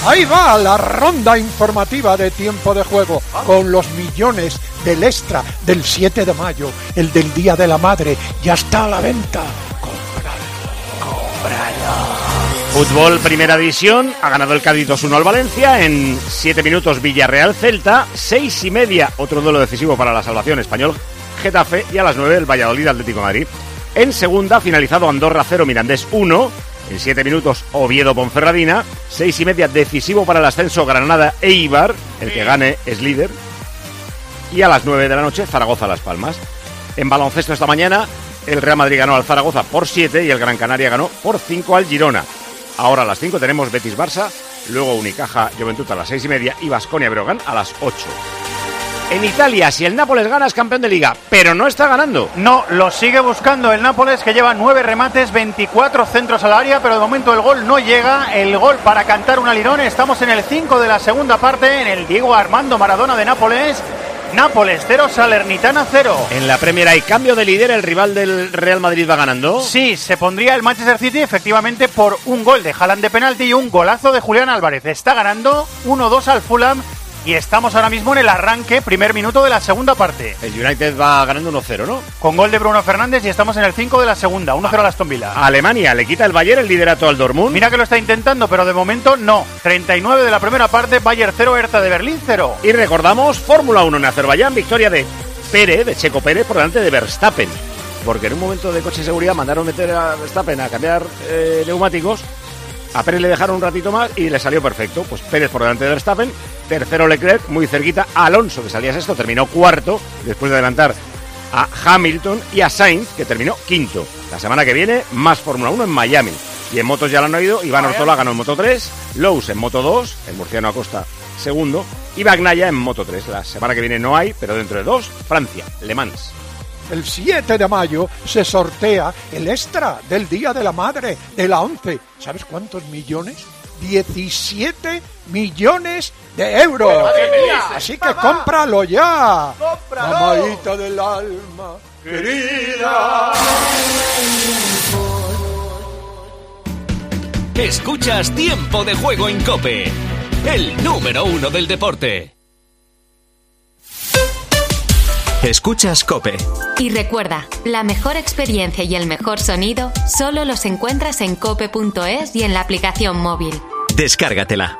Ahí va la ronda informativa de Tiempo de Juego, con los millones del extra del 7 de mayo, el del Día de la Madre. Ya está a la venta. ¡Cómpralo! Fútbol, primera división, ha ganado el Cádiz 2-1 al Valencia, en 7 minutos Villarreal-Celta, 6:30, otro duelo decisivo para la salvación, Español-Getafe, y a las 9 el Valladolid-Atlético de Madrid. En segunda ha finalizado Andorra 0, Mirandés 1, en 7 minutos Oviedo-Ponferradina, 6:30, decisivo para el ascenso Granada-Eibar, el que gane es líder, y a las 9 de la noche Zaragoza-Las Palmas. En baloncesto esta mañana el Real Madrid ganó al Zaragoza por 7 y el Gran Canaria ganó por 5 al Girona. Ahora a las 5 tenemos Betis-Barça, luego Unicaja-Juventud a las 6:30 y Baskonia-Breogán a las 8. En Italia, si el Nápoles gana es campeón de Liga, pero no está ganando. No, lo sigue buscando el Nápoles, que lleva 9 remates, 24 centros al área, pero de momento el gol no llega. El gol para cantar un alirón. Estamos en el 5 de la segunda parte, en el Diego Armando Maradona de Nápoles. Nápoles 0, Salernitana 0. En la Premier hay cambio de líder, el rival del Real Madrid va ganando. Sí, se pondría el Manchester City efectivamente por un gol de Haaland de penalti y un golazo de Julián Álvarez. Está ganando 1-2 al Fulham y estamos ahora mismo en el arranque, primer minuto de la segunda parte. El United va ganando 1-0, ¿no? Con gol de Bruno Fernández y estamos en el 5 de la segunda, 1-0 al Aston Villa. Alemania le quita el Bayern el liderato al Dortmund. Mira que lo está intentando, pero de momento no. 39 de la primera parte, Bayern 0, Hertha de Berlín 0. Y recordamos, Fórmula 1 en Azerbaiyán, victoria de Pérez, de Checo Pérez, por delante de Verstappen. Porque en un momento de coche de seguridad mandaron meter a Verstappen a cambiar neumáticos. A Pérez le dejaron un ratito más y le salió perfecto. Pues Pérez por delante de Verstappen, tercero Leclerc, muy cerquita. Alonso, que salía sexto, terminó cuarto, después de adelantar a Hamilton, y a Sainz, que terminó quinto. La semana que viene, más Fórmula 1 en Miami. Y en motos ya lo han oído, Iván Ortola ganó en Moto 3, Lous en Moto 2, el murciano Acosta segundo, y Bagnaia en Moto 3. La semana que viene no hay, pero dentro de 2, Francia, Le Mans. El 7 de mayo se sortea el extra del Día de la Madre, de la 11. ¿Sabes cuántos millones? 17 millones de euros. Así que cómpralo ya. Mamadita del alma querida. Escuchas Tiempo de Juego en COPE, el número 1 del deporte. Escuchas COPE. Y recuerda, la mejor experiencia y el mejor sonido solo los encuentras en cope.es y en la aplicación móvil. Descárgatela.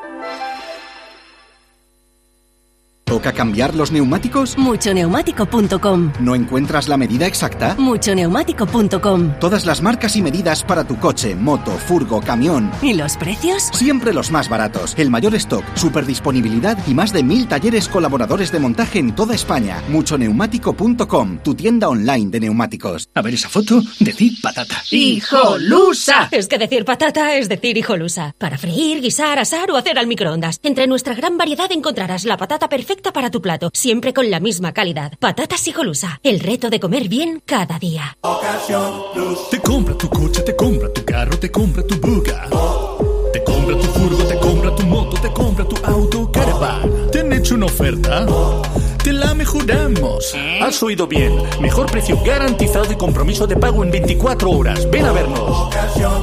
¿Toca cambiar los neumáticos? Muchoneumático.com. ¿No encuentras la medida exacta? Muchoneumático.com. Todas las marcas y medidas para tu coche, moto, furgo, camión. ¿Y los precios? Siempre los más baratos. El mayor stock, superdisponibilidad y más de 1000 talleres colaboradores de montaje en toda España. Muchoneumático.com, tu tienda online de neumáticos. A ver esa foto, decid patata. ¡Hijolusa! Es que decir patata es decir hijolusa. Para freír, guisar, asar o hacer al microondas. Entre nuestra gran variedad encontrarás la patata perfecta para tu plato, siempre con la misma calidad. Patatas Hijolusa, el reto de comer bien cada día. Te compra tu coche, te compra tu carro, te compra tu buga. Te compra tu furgo, te compra tu moto, te compra tu auto, caravan. ¿Te han hecho una oferta? Te la mejoramos. Has oído bien. Mejor precio garantizado y compromiso de pago en 24 horas. Ven a vernos.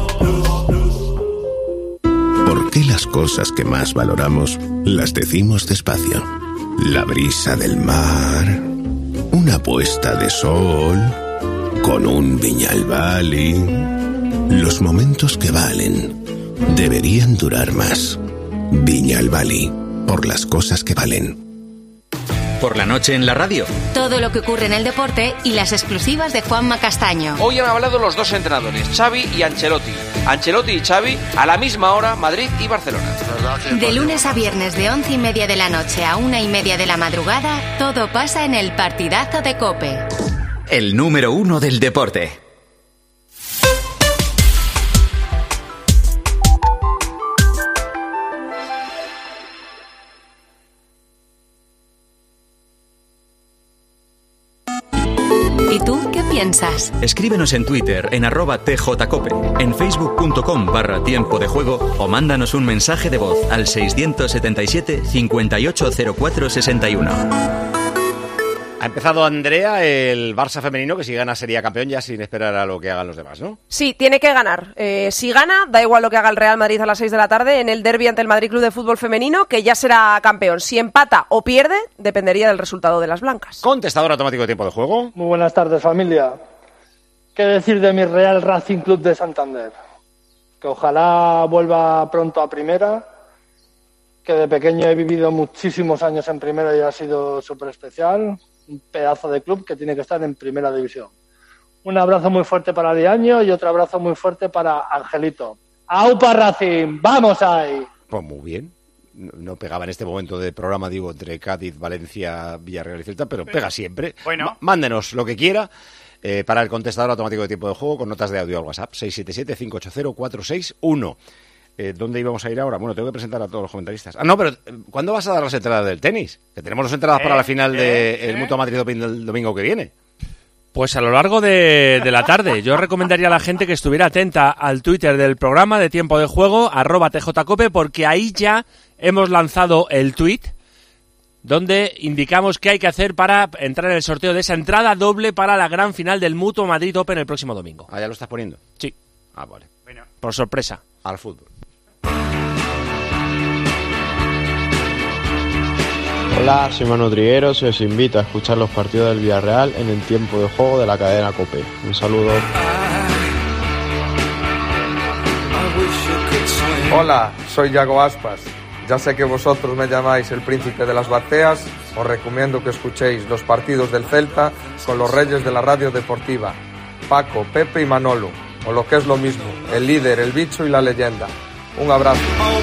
¿Por qué las cosas que más valoramos las decimos despacio? La brisa del mar, una puesta de sol, con un Viñalbali. Los momentos que valen deberían durar más. Viñalbali, por las cosas que valen. Por la noche en la radio. Todo lo que ocurre en el deporte y las exclusivas de Juanma Castaño. Hoy han hablado los dos entrenadores, Xavi y Ancelotti. Ancelotti y Xavi a la misma hora, Madrid y Barcelona. De lunes a viernes de 11:30 de la noche a 1:30 de la madrugada, todo pasa en el partidazo de COPE. El número 1 del deporte. ¿Y tú qué piensas? Escríbenos en Twitter en @tjcope, en facebook.com/tiempo de juego o mándanos un mensaje de voz al 677 580461. Ha empezado Andrea el Barça femenino, que si gana sería campeón ya sin esperar a lo que hagan los demás, ¿no? Sí, tiene que ganar. Si gana, da igual lo que haga el Real Madrid a las 6 de la tarde en el derbi ante el Madrid Club de Fútbol Femenino, que ya será campeón. Si empata o pierde, dependería del resultado de las blancas. Contestador automático de tiempo de juego. Muy buenas tardes, familia. ¿Qué decir de mi Real Racing Club de Santander? Que ojalá vuelva pronto a primera, que de pequeño he vivido muchísimos años en primera y ha sido súper especial. Un pedazo de club que tiene que estar en primera división. Un abrazo muy fuerte para Diaño y otro abrazo muy fuerte para Angelito. ¡Aupa Racing! ¡Vamos ahí! Pues muy bien. No pegaba en este momento de programa, digo, entre Cádiz, Valencia, Villarreal y Celta, pero pega siempre. Bueno. Mándenos lo que quiera para el contestador automático de tiempo de juego con notas de audio al WhatsApp 677-580-461. ¿Dónde íbamos a ir ahora? Bueno, tengo que presentar a todos los comentaristas. No, pero ¿cuándo vas a dar las entradas del tenis? Que tenemos las entradas para la final del Mutua Madrid Open del domingo que viene. Pues a lo largo de la tarde. Yo recomendaría a la gente que estuviera atenta al Twitter del programa de Tiempo de Juego, @tjcope, porque ahí ya hemos lanzado el tweet donde indicamos qué hay que hacer para entrar en el sorteo de esa entrada doble para la gran final del Mutua Madrid Open el próximo domingo. ¿Ah, ya lo estás poniendo? Sí. Ah, vale. Bueno. Por sorpresa. Al fútbol. Hola, soy Manu Trigueros y os invito a escuchar los partidos del Villarreal en el Tiempo de Juego de la cadena COPE. Un saludo. Hola, soy Yago Aspas. Ya sé que vosotros me llamáis el príncipe de las bateas. Os recomiendo que escuchéis los partidos del Celta con los reyes de la radio deportiva, Paco, Pepe y Manolo, o lo que es lo mismo, el líder, el bicho y la leyenda. Un abrazo.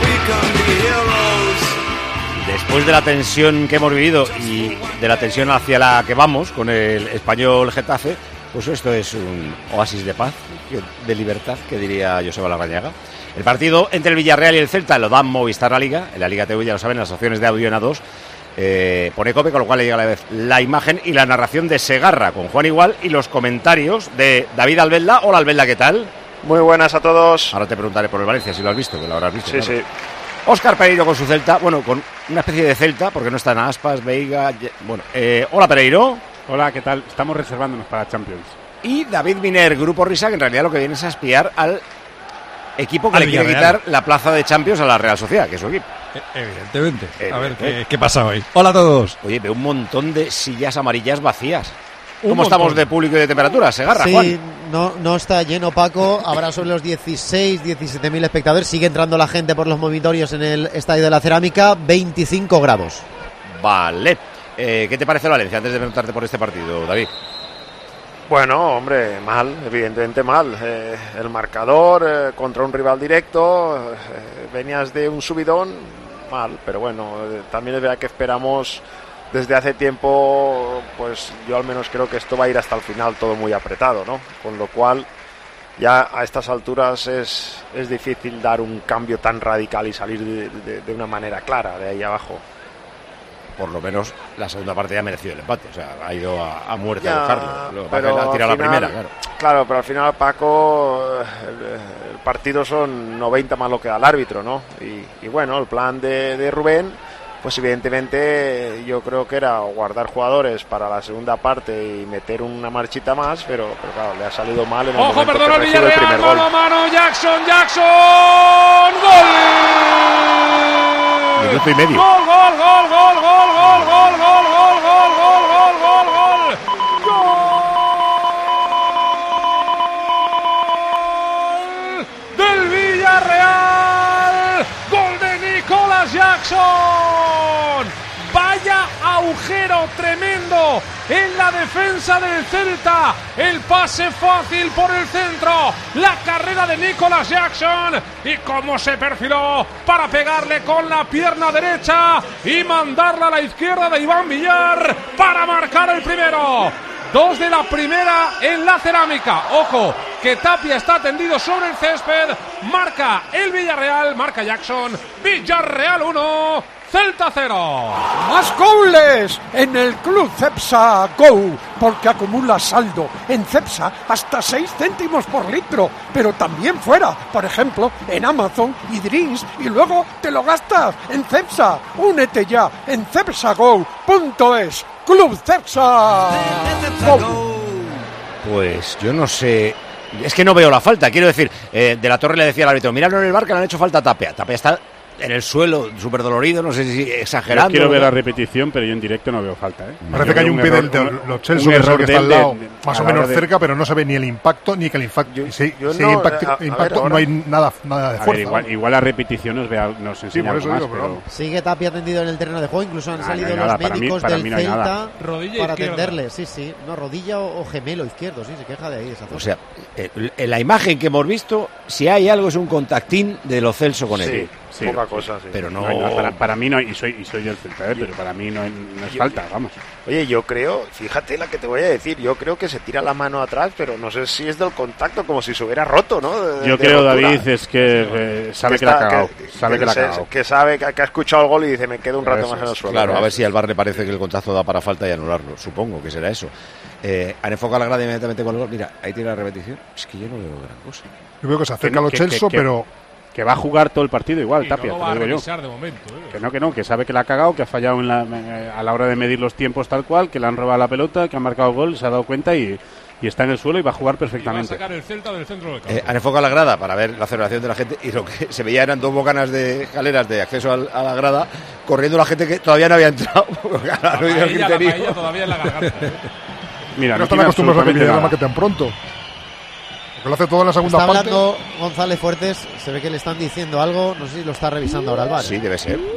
Después de la tensión que hemos vivido y de la tensión hacia la que vamos con el Español Getafe, pues esto es un oasis de paz, de libertad, que diría Joseba Larrañaga. El partido entre el Villarreal y el Celta lo da Movistar La Liga. En la Liga TV, ya lo saben, las opciones de audio en A2. Pone COPE, con lo cual le llega a la vez la imagen y la narración de Segarra con Juan Igual y los comentarios de David Albelda. Hola Albelda, ¿qué tal? Muy buenas a todos. Ahora te preguntaré por el Valencia, si lo has visto, que lo habrás visto. Sí, claro. sí. Óscar Pereiro con su Celta, bueno, con una especie de Celta, porque no están Aspas, Veiga... Bueno, hola Pereiro. Hola, ¿qué tal? Estamos reservándonos para Champions. Y David Miner, Grupo Risa, que en realidad lo que viene es a espiar al equipo que le quiere quitar la plaza de Champions a la Real Sociedad, que es su equipo. Evidentemente. A ver, ¿qué pasa hoy? Hola a todos. Oye, veo un montón de sillas amarillas vacías. ¿Cómo estamos de público y de temperatura? Segarra, sí, Juan. No está lleno, Paco. Habrá sobre los 17.000 espectadores. Sigue entrando la gente por los movitorios en el Estadio de la Cerámica. 25 grados. Vale. ¿Qué te parece Valencia antes de preguntarte por este partido, David? Bueno, hombre, mal, evidentemente mal. El marcador contra un rival directo, venías de un subidón, mal, pero bueno, también es verdad que esperamos desde hace tiempo, pues yo al menos creo que esto va a ir hasta el final todo muy apretado, ¿no? Con lo cual ya a estas alturas es difícil dar un cambio tan radical y salir de una manera clara de ahí abajo. Por lo menos la segunda parte ya ha merecido el empate, o sea, ha ido a muerte ya, a buscarlo. Pero ha tirado la primera, claro. Claro, pero al final, Paco, el partido son 90 más lo que da el árbitro, ¿no? Y bueno, el plan de Rubén, pues evidentemente yo creo que era guardar jugadores para la segunda parte y meter una marchita más, pero claro, le ha salido mal en el momento que recibe el primer gol. Mano, Jackson, ¡gol! Minuto y medio. ¡Gol! Del Villarreal, gol de Nicolas Jackson. Vaya agujero tremendo en la defensa del Celta. El pase fácil por el centro, la carrera de Nicolas Jackson y cómo se perfiló para pegarle con la pierna derecha y mandarla a la izquierda de Iván Villar para marcar el primero. 2 de la primera en la Cerámica. Ojo, que Tapia está tendido sobre el césped. Marca el Villarreal, marca Jackson. Villarreal 1, Celta 0. Más goles en el Club Cepsa Go, porque acumula saldo en Cepsa hasta 6 céntimos por litro, pero también fuera, por ejemplo, en Amazon y Drinks, y luego te lo gastas en Cepsa. Únete ya en cepsago.es. Club Celta. Pues yo no sé. Es que no veo la falta. Quiero decir, De la Torre le decía al árbitro: miradlo en el bar que le han hecho falta a Tapia. Tapia está en el suelo, súper dolorido, no sé si exagerando. Yo quiero ver la repetición, pero yo en directo no veo falta. Parece que hay un pie del Lo Celso que está al lado, más o menos cerca, pero no se ve ni el impacto, ni que el impacto. Impacto no hay nada de fuerza. Igual la repetición nos enseña algo más. Pero... Sigue Tapia tendido en el terreno de juego, incluso han salido los médicos del Celta para atenderle. Sí, no, rodilla o gemelo izquierdo, sí, se queja de ahí. Esa zona. O sea, en la imagen que hemos visto, si hay algo es un contactín de Lo Celso con él. Sí, poca cosa, sí. Pero no, para mí no, y soy del Celta, pero para mí no es falta, vamos. Oye, yo creo, fíjate la que te voy a decir, yo creo que se tira la mano atrás, pero no sé si es del contacto, como si se hubiera roto, ¿no? Yo creo, David, es que sabe que la ha cagado. Que sabe que ha escuchado el gol y dice, me quedo un rato más en el suelo. Claro, a ver si al VAR le parece que el contacto da para falta y anularlo. Supongo que será eso. Han enfocado la grada inmediatamente con el gol. Mira, ahí tiene la repetición. Es que yo no veo gran cosa. Yo veo que se acerca a Lo Celso, pero... Que va a jugar todo el partido igual, Tapia. No lo va a revisar de momento. Que sabe que la ha cagado, que ha fallado a la hora de medir los tiempos tal cual, que le han robado la pelota, que ha marcado el gol, se ha dado cuenta y está en el suelo y va a jugar perfectamente. Y va a sacar el Celta del centro del campo. Han enfocado la grada para ver la celebración de la gente y lo que se veía eran 2 bocanas de escaleras de acceso a la grada, corriendo la gente que todavía no había entrado. La paella todavía en la garganta. Mira, no están acostumbrados a que la maquetan pronto. Lo hace todo en la segunda parte. Está hablando González Fuertes, se ve que le están diciendo algo, no sé si lo está revisando ahora el VAR. Sí, debe ser.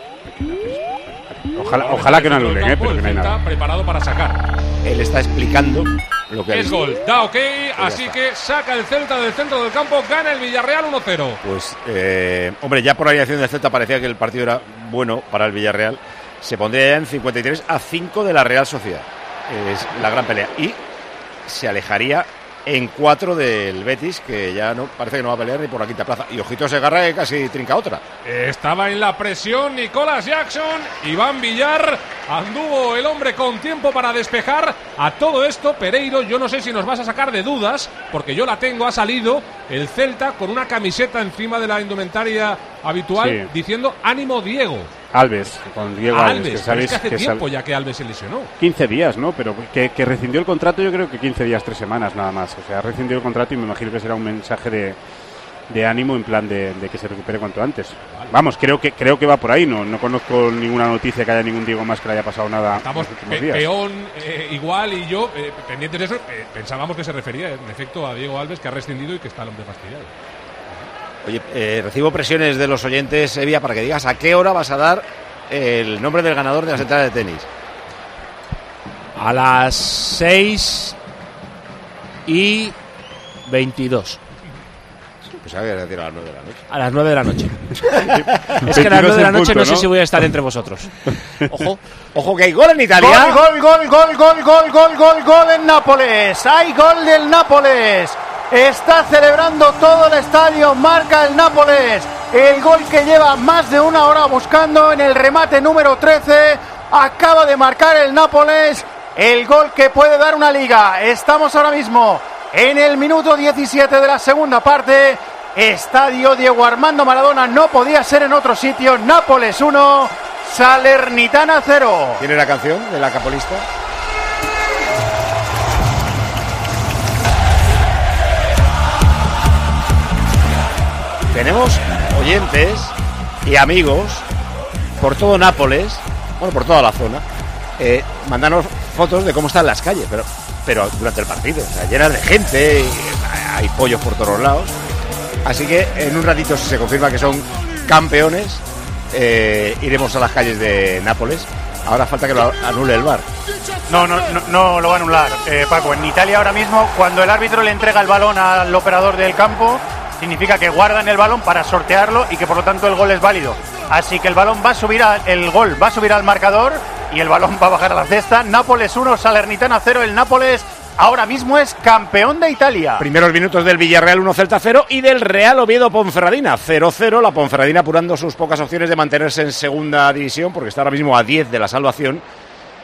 Ojalá que no anulen, porque no hay nada. Está preparado para sacar. Él está explicando lo que es gol, da ok, así que saca el Celta del centro del campo, gana el Villarreal 1-0. Pues, hombre, ya por la alineación del Celta parecía que el partido era bueno para el Villarreal. Se pondría ya en 53-5 de la Real Sociedad. Es la gran pelea. Y se alejaría en 4 del Betis, que ya no parece que no va a pelear ni por la quinta plaza. Y ojito Segarra, que casi trinca otra. Estaba en la presión Nicolas Jackson, Iván Villar, anduvo el hombre con tiempo para despejar. A todo esto, Pereiro, yo no sé si nos vas a sacar de dudas, porque yo la tengo, ha salido el Celta con una camiseta encima de la indumentaria habitual, diciendo ánimo Diego. Alves, con Diego Alves, que sabéis, es que hace tiempo ya que Alves se lesionó. 15 días, ¿no? Pero que rescindió el contrato, yo creo que 15 días, 3 semanas nada más. O sea, rescindió el contrato y me imagino que será un mensaje de ánimo en plan de que se recupere cuanto antes. Vale. Vamos, creo que va por ahí, no conozco ninguna noticia que haya ningún Diego más que le haya pasado nada. Estamos en los últimos días. Peón, igual y yo, pendientes de eso, pensábamos que se refería en efecto a Diego Alves, que ha rescindido y que está el hombre fastidiado. Oye, recibo presiones de los oyentes, Evia, para que digas a qué hora vas a dar el nombre del ganador de las entradas de tenis. A las 6:22. Pues había que decir a las 9 de la noche. A las 9 de la noche. Es que a las 9 de la noche no sé si voy a estar entre vosotros. Ojo que hay gol en Italia. Gol en Nápoles. Hay gol del Nápoles. Está celebrando todo el estadio, marca el Nápoles. El gol que lleva más de una hora buscando en el remate número 13. Acaba de marcar el Nápoles. El gol que puede dar una liga. Estamos ahora mismo en el minuto 17 de la segunda parte. Estadio Diego Armando Maradona, no podía ser en otro sitio. Nápoles 1, Salernitana 0. ¿Tiene la canción de la capolista? Tenemos oyentes y amigos por todo Nápoles, bueno, por toda la zona, mandarnos fotos de cómo están las calles, pero durante el partido, o sea, llenas de gente, hay pollos por todos lados. Así que en un ratito, si se confirma que son campeones, iremos a las calles de Nápoles. Ahora falta que lo anule el VAR. No lo va a anular, Paco. En Italia ahora mismo, cuando el árbitro le entrega el balón al operador del campo, significa que guardan el balón para sortearlo y que por lo tanto el gol es válido. Así que el balón va a subir el gol va a subir al marcador y el balón va a bajar a la cesta. Nápoles 1, Salernitana 0. El Nápoles ahora mismo es campeón de Italia. Primeros minutos del Villarreal 1, Celta 0 y del Real Oviedo Ponferradina 0-0. La Ponferradina apurando sus pocas opciones de mantenerse en segunda división porque está ahora mismo a 10 de la salvación.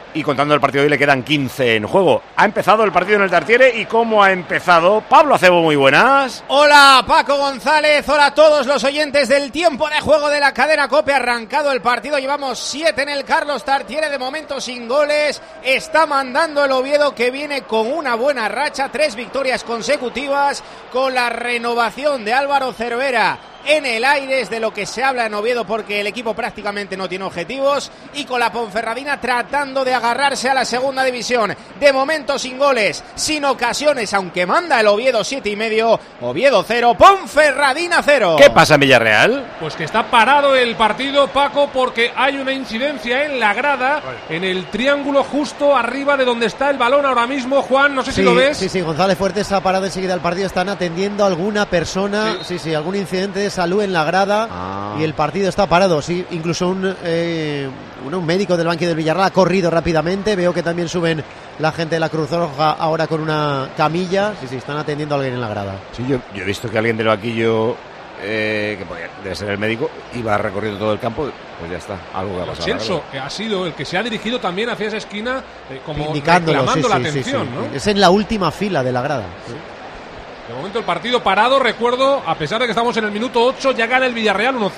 y contando el partido de hoy le quedan 15 en juego. Ha empezado el partido en el Tartiere y ¿cómo ha empezado? Pablo Acebo, muy buenas. Hola Paco González, hola a todos los oyentes del tiempo de juego de la cadena COPE. Arrancado el partido, llevamos 7 en el Carlos Tartiere, de momento sin goles. Está mandando el Oviedo, que viene con una buena racha, 3 victorias consecutivas, con la renovación de Álvaro Cervera en el aire, es de lo que se habla en Oviedo, porque el equipo prácticamente no tiene objetivos, y con la Ponferradina tratando de agarrarse a la segunda división. De momento sin goles, sin ocasiones, aunque manda el Oviedo 7,5, Oviedo 0, Ponferradina 0. ¿Qué pasa en Villarreal? Pues que está parado el partido, Paco, porque hay una incidencia en la grada, en el triángulo justo arriba de donde está el balón ahora mismo. Juan, no sé si lo ves. Sí, González Fuertes ha parado enseguida el partido, están atendiendo a alguna persona, sí, algún incidente de salud en la grada, y el partido está parado. Sí, incluso un médico del banquillo del Villarreal ha corrido rápidamente. Veo que también suben la gente de la Cruz Roja ahora con una camilla. Sí, están atendiendo a alguien en la grada. Sí, yo he visto que alguien del banquillo, que debe ser el médico, iba recorriendo todo el campo. Pues ya está, algo que ha pasado. Celso ha sido el que se ha dirigido también hacia esa esquina, como indicándolo, reclamando la atención, ¿no? Es en la última fila de la grada. Sí. De momento el partido parado, recuerdo, a pesar de que estamos en el minuto 8, ya gana el Villarreal 1-0.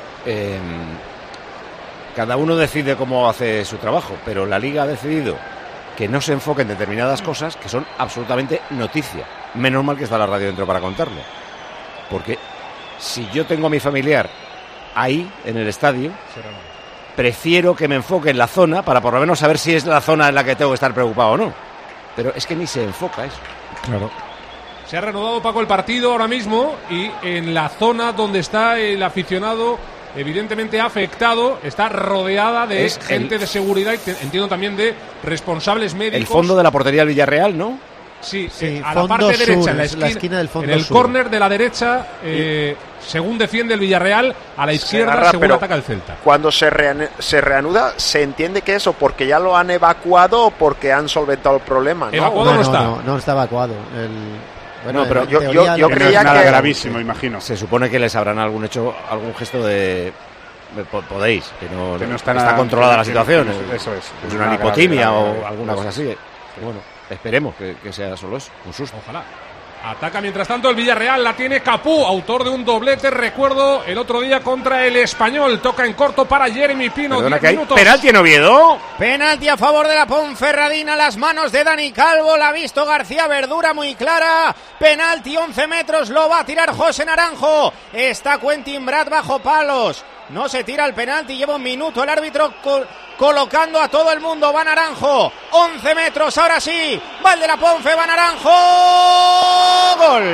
Cada uno decide cómo hace su trabajo, pero la Liga ha decidido que no se enfoque en determinadas cosas que son absolutamente noticia. Menos mal que está la radio dentro para contarlo. Porque si yo tengo a mi familiar ahí, en el estadio, prefiero que me enfoque en la zona para por lo menos saber si es la zona en la que tengo que estar preocupado o no. Pero es que ni se enfoca eso. Claro. Se ha reanudado, Paco, el partido ahora mismo, y en la zona donde está el aficionado evidentemente afectado está rodeada de gente de seguridad y entiendo también de responsables médicos. El fondo de la portería del Villarreal, ¿no? Sí, a la parte derecha, en la esquina del fondo, en el córner de la derecha, según defiende el Villarreal, a la izquierda según ataca el Celta. Cuando se reanuda, ¿se entiende que eso porque ya lo han evacuado o porque han solventado el problema? ¿No? ¿Evacuado no está? No está evacuado. Bueno, pero yo creía no es nada que gravísimo, imagino. Se supone que les habrán algún gesto de podéis, que no está controlada la situación. Eso es. Pues una lipotimia o alguna cosa así. Bueno, esperemos que sea solo eso, un susto. Ojalá. Ataca mientras tanto el Villarreal, la tiene Capú, autor de un doblete, recuerdo, el otro día contra el Español. Toca en corto para Jeremy Pino. Perdona, 10 minutos. ¿Penalti en Oviedo? Penalti a favor de la Ponferradina, las manos de Dani Calvo, la ha visto García Verdura muy clara. Penalti, 11 metros, lo va a tirar José Naranjo. Está Quentin Brad bajo palos. No se tira el penalti, lleva un minuto el árbitro colocando a todo el mundo. Va Naranjo, 11 metros, ahora sí, va el de la Ponfe, va Naranjo, gol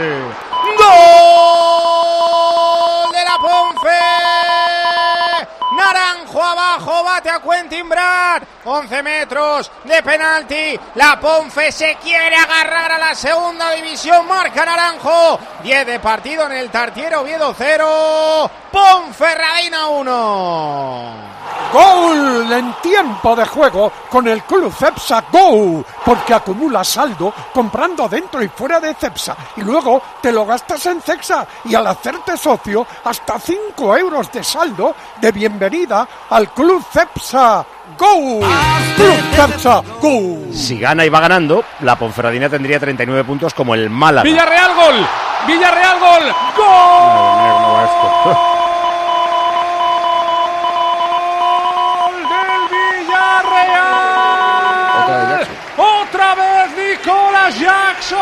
de la Ponfe, Naranjo abajo, bate a Quentin Brad, 11 metros de penalti, la Ponfe se quiere agarrar a la segunda división, marca Naranjo, 10 de partido en el Tartiere, Oviedo 0, Ponferradina 1. Gol en tiempo de juego con el Club Cepsa Go, porque acumula saldo comprando dentro y fuera de Cepsa y luego te lo gastas en Cepsa, y al hacerte socio hasta 5 euros de saldo de bienvenida al Club Cepsa Go. Club Cepsa Go. Si gana y va ganando, la Ponferradina tendría 39 puntos como el Málaga. Villarreal gol, Villarreal gol, gol. Otra vez Nicolas Jackson.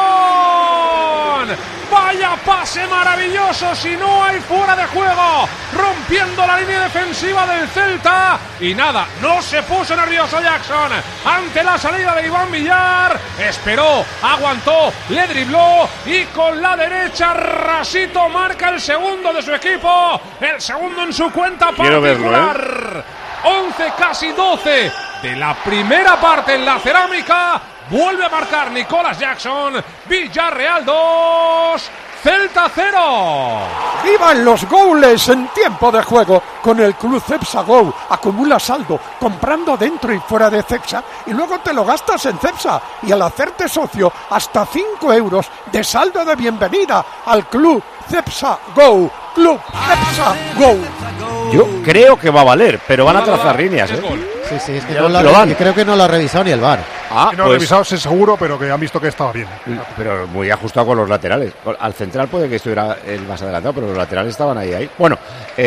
Vaya pase maravilloso, si no hay fuera de juego, rompiendo la línea defensiva del Celta. Y nada, no se puso nervioso Jackson ante la salida de Iván Villar. Esperó, aguantó, le dribló y con la derecha rasito marca el segundo de su equipo, el segundo en su cuenta particular. 11, casi 12 de la primera parte en la cerámica. Vuelve a marcar Nicolas Jackson. Villarreal 2, Celta 0. ¡Vivan los goles en tiempo de juego con el Club Cepsa Go! Acumula saldo comprando dentro y fuera de Cepsa y luego te lo gastas en Cepsa, y al hacerte socio hasta 5 euros de saldo de bienvenida al Club Cepsa Go. Club Cepsa Go. Yo creo que va a valer, pero van a trazar líneas, ¿eh? Sí, es que creo que no lo ha revisado ni el VAR. No lo ha revisado, es seguro, pero que han visto que estaba bien. Pero muy ajustado con los laterales. Al central puede que estuviera el más adelantado, pero los laterales estaban ahí. Bueno,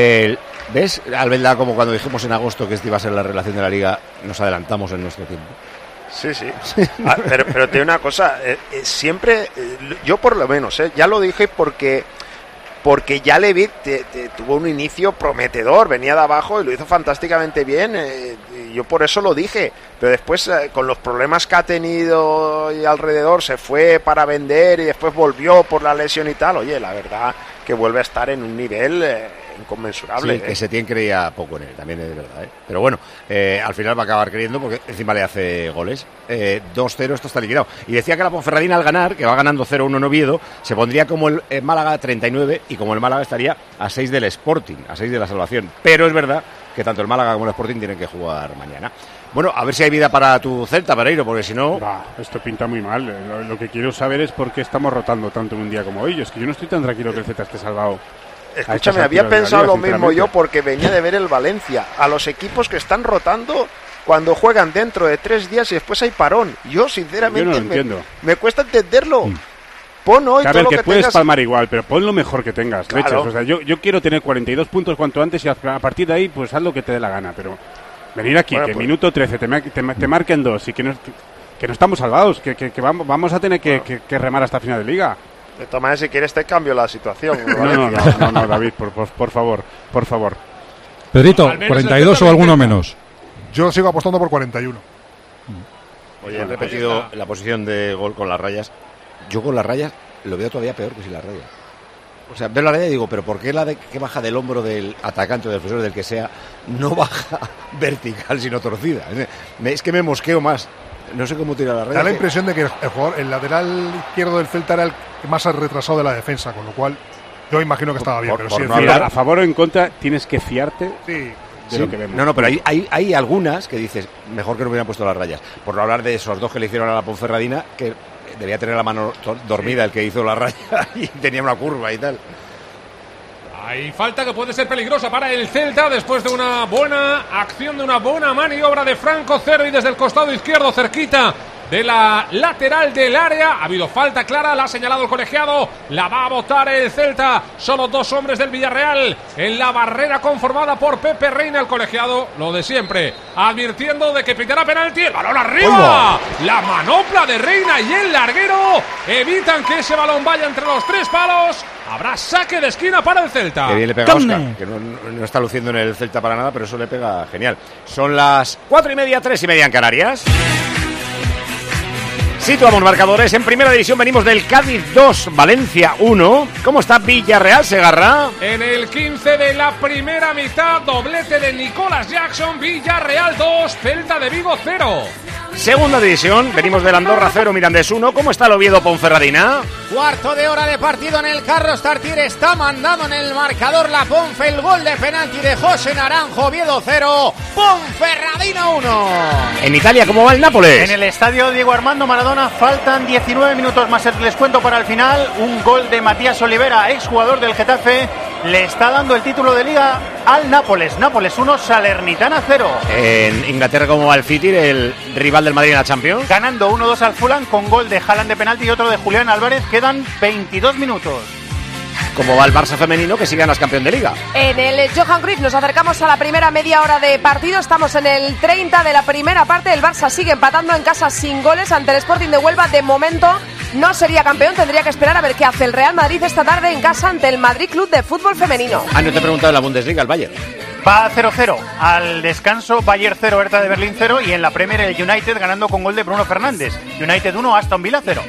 ¿ves, Albelda, como cuando dijimos en agosto que esta iba a ser la relación de la Liga, nos adelantamos en nuestro tiempo? Sí. Pero te digo una cosa, siempre, yo por lo menos, ya lo dije porque ya le vi, tuvo un inicio prometedor, venía de abajo y lo hizo fantásticamente bien, y yo por eso lo dije, pero después con los problemas que ha tenido y alrededor se fue para vender y después volvió por la lesión y tal. Oye, la verdad que vuelve a estar en un nivel inconmensurable. Sí, que Setién creía poco en él, también es verdad. Pero bueno, al final va a acabar creyendo porque encima le hace goles. 2-0, esto está liquidado. Y decía que la Ponferradina al ganar, que va ganando 0-1 en Oviedo, se pondría como el Málaga 39 y como el Málaga estaría a 6 del Sporting, a 6 de la salvación. Pero es verdad que tanto el Málaga como el Sporting tienen que jugar mañana. Bueno, a ver si hay vida para tu Celta, Pereiro, porque si no... Esto pinta muy mal. Lo que quiero saber es por qué estamos rotando tanto en un día como hoy. Es que yo no estoy tan tranquilo que el Celta esté salvado. Escúchame, había pensado lo mismo yo porque venía de ver el Valencia. A los equipos que están rotando cuando juegan dentro de 3 días y después hay parón. Yo, sinceramente, yo no lo entiendo. Me cuesta entenderlo. Pon hoy todo lo que puedes tengas. palmar igual, pero pon lo mejor que tengas. Claro. Leches. O sea, yo quiero tener 42 puntos cuanto antes y a partir de ahí pues haz lo que te dé la gana. Pero venir aquí, que minuto 13 te marquen 2 y que no estamos salvados, que vamos a tener que remar hasta final de Liga. De todas maneras, si quieres te cambio la situación. No, David, por favor. Pedrito, 42 o alguno menos. Yo sigo apostando por 41. Oye, he repetido la posición de gol con las rayas. Yo con las rayas lo veo todavía peor que sin las rayas. O sea, veo la raya y digo, pero ¿por qué la que baja del hombro del atacante o del defensor, del que sea, no baja vertical sino torcida? Es que me mosqueo más. No sé cómo tirar la raya. Da la impresión de que el lateral izquierdo del Celta era el más retrasado de la defensa, con lo cual yo imagino que estaba bien. A favor o en contra tienes que fiarte de lo que vemos. No, pero hay algunas que dices, mejor que no hubieran puesto las rayas. Por no hablar de esos 2 que le hicieron a la Ponferradina, que debía tener la mano dormida el que hizo la raya y tenía una curva y tal. Hay falta que puede ser peligrosa para el Celta después de una buena acción, de una buena maniobra de Franco Cervi desde el costado izquierdo, cerquita de la lateral del área. Ha habido falta clara, la ha señalado el colegiado, la va a botar el Celta. Solo 2 hombres del Villarreal en la barrera conformada por Pepe Reina. El colegiado, lo de siempre, advirtiendo de que pitará penalti. El balón arriba, la manopla de Reina y el larguero evitan que ese balón vaya entre los 3 palos. Habrá saque de esquina para el Celta. Que bien le pega a Óscar, que no está luciendo en el Celta para nada, pero eso le pega genial. Son las 4:30, 3:30 en Canarias. Situamos marcadores. En primera división venimos del Cádiz 2, Valencia 1. ¿Cómo está Villarreal, Segarra? En el 15 de la primera mitad, doblete de Nicolas Jackson, Villarreal 2, Celta de Vigo 0. Segunda división, venimos del Andorra 0, Mirandés 1. ¿Cómo está el Oviedo Ponferradina? Cuarto de hora de partido en el Carlos Tartiere. Está mandando en el marcador la Ponfe. El gol de penalti de José Naranjo. Oviedo 0, Ponferradina 1. En Italia, ¿cómo va el Nápoles? En el estadio Diego Armando Maradona faltan 19 minutos más el descuento para el final. Un gol de Matías Olivera, exjugador del Getafe, le está dando el título de Liga al Nápoles. Nápoles 1, Salernitana 0. En Inglaterra, ¿cómo va el City, el rival del Madrid en la Champions? Ganando 1-2 al Fulham con gol de Haaland de penalti y otro de Julián Álvarez. Quedan 22 minutos. ¿Cómo va el Barça femenino, que sigue ganando campeón de Liga? En el Johan Cruyff nos acercamos a la primera media hora de partido. Estamos en el 30 de la primera parte. El Barça sigue empatando en casa sin goles ante el Sporting de Huelva. De momento no sería campeón. Tendría que esperar a ver qué hace el Real Madrid esta tarde en casa ante el Madrid Club de Fútbol Femenino. No te he preguntado en la Bundesliga, el Bayern. Va 0-0 al descanso, Bayern 0, Hertha de Berlín 0, y en la Premier el United ganando con gol de Bruno Fernández. United 1, Aston Villa 0.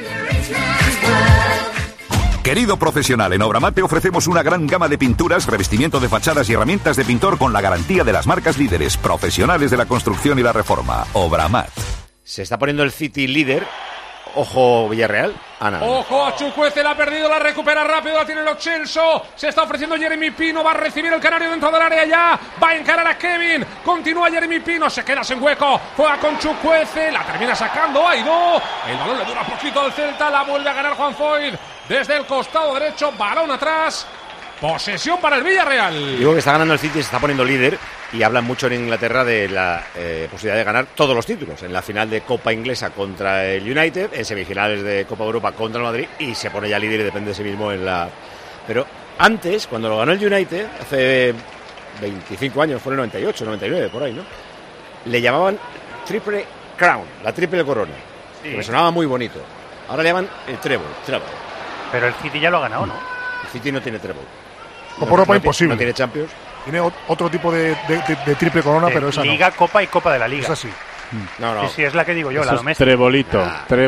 Querido profesional, en Obramat te ofrecemos una gran gama de pinturas, revestimiento de fachadas y herramientas de pintor con la garantía de las marcas líderes, profesionales de la construcción y la reforma. Obramat. Se está poniendo el City líder. Ojo Villarreal. Ojo a Chukwueze, la ha perdido, la recupera rápido, la tiene Lo Celso. Se está ofreciendo Jeremy Pino, va a recibir el canario dentro del área ya. Va a encarar a Kevin. Continúa Jeremy Pino, se queda sin hueco. Juega con Chukwueze, la termina sacando Aidó. El balón le dura poquito al Celta, la vuelve a ganar Juan Foyt. Desde el costado derecho, balón atrás. Posesión para el Villarreal. Digo que está ganando el City, se está poniendo líder y hablan mucho en Inglaterra de la posibilidad de ganar todos los títulos. En la final de Copa Inglesa contra el United, en semifinales de Copa Europa contra el Madrid y se pone ya líder y depende de sí mismo en la... Pero antes, cuando lo ganó el United, hace 25 años, fue en el 98, 99, por ahí, ¿no? Le llamaban Triple Crown, la triple corona. Sí. Que me sonaba muy bonito. Ahora le llaman el treble. Pero el City ya lo ha ganado, ¿no? El City no tiene treble. Copa Europa imposible. No tiene Champions. Tiene otro tipo de triple corona, pero esa Liga, no. Copa y Copa de la Liga. Esa sí. No. Sí, es la que digo yo, eso la doméstica. Trebolito.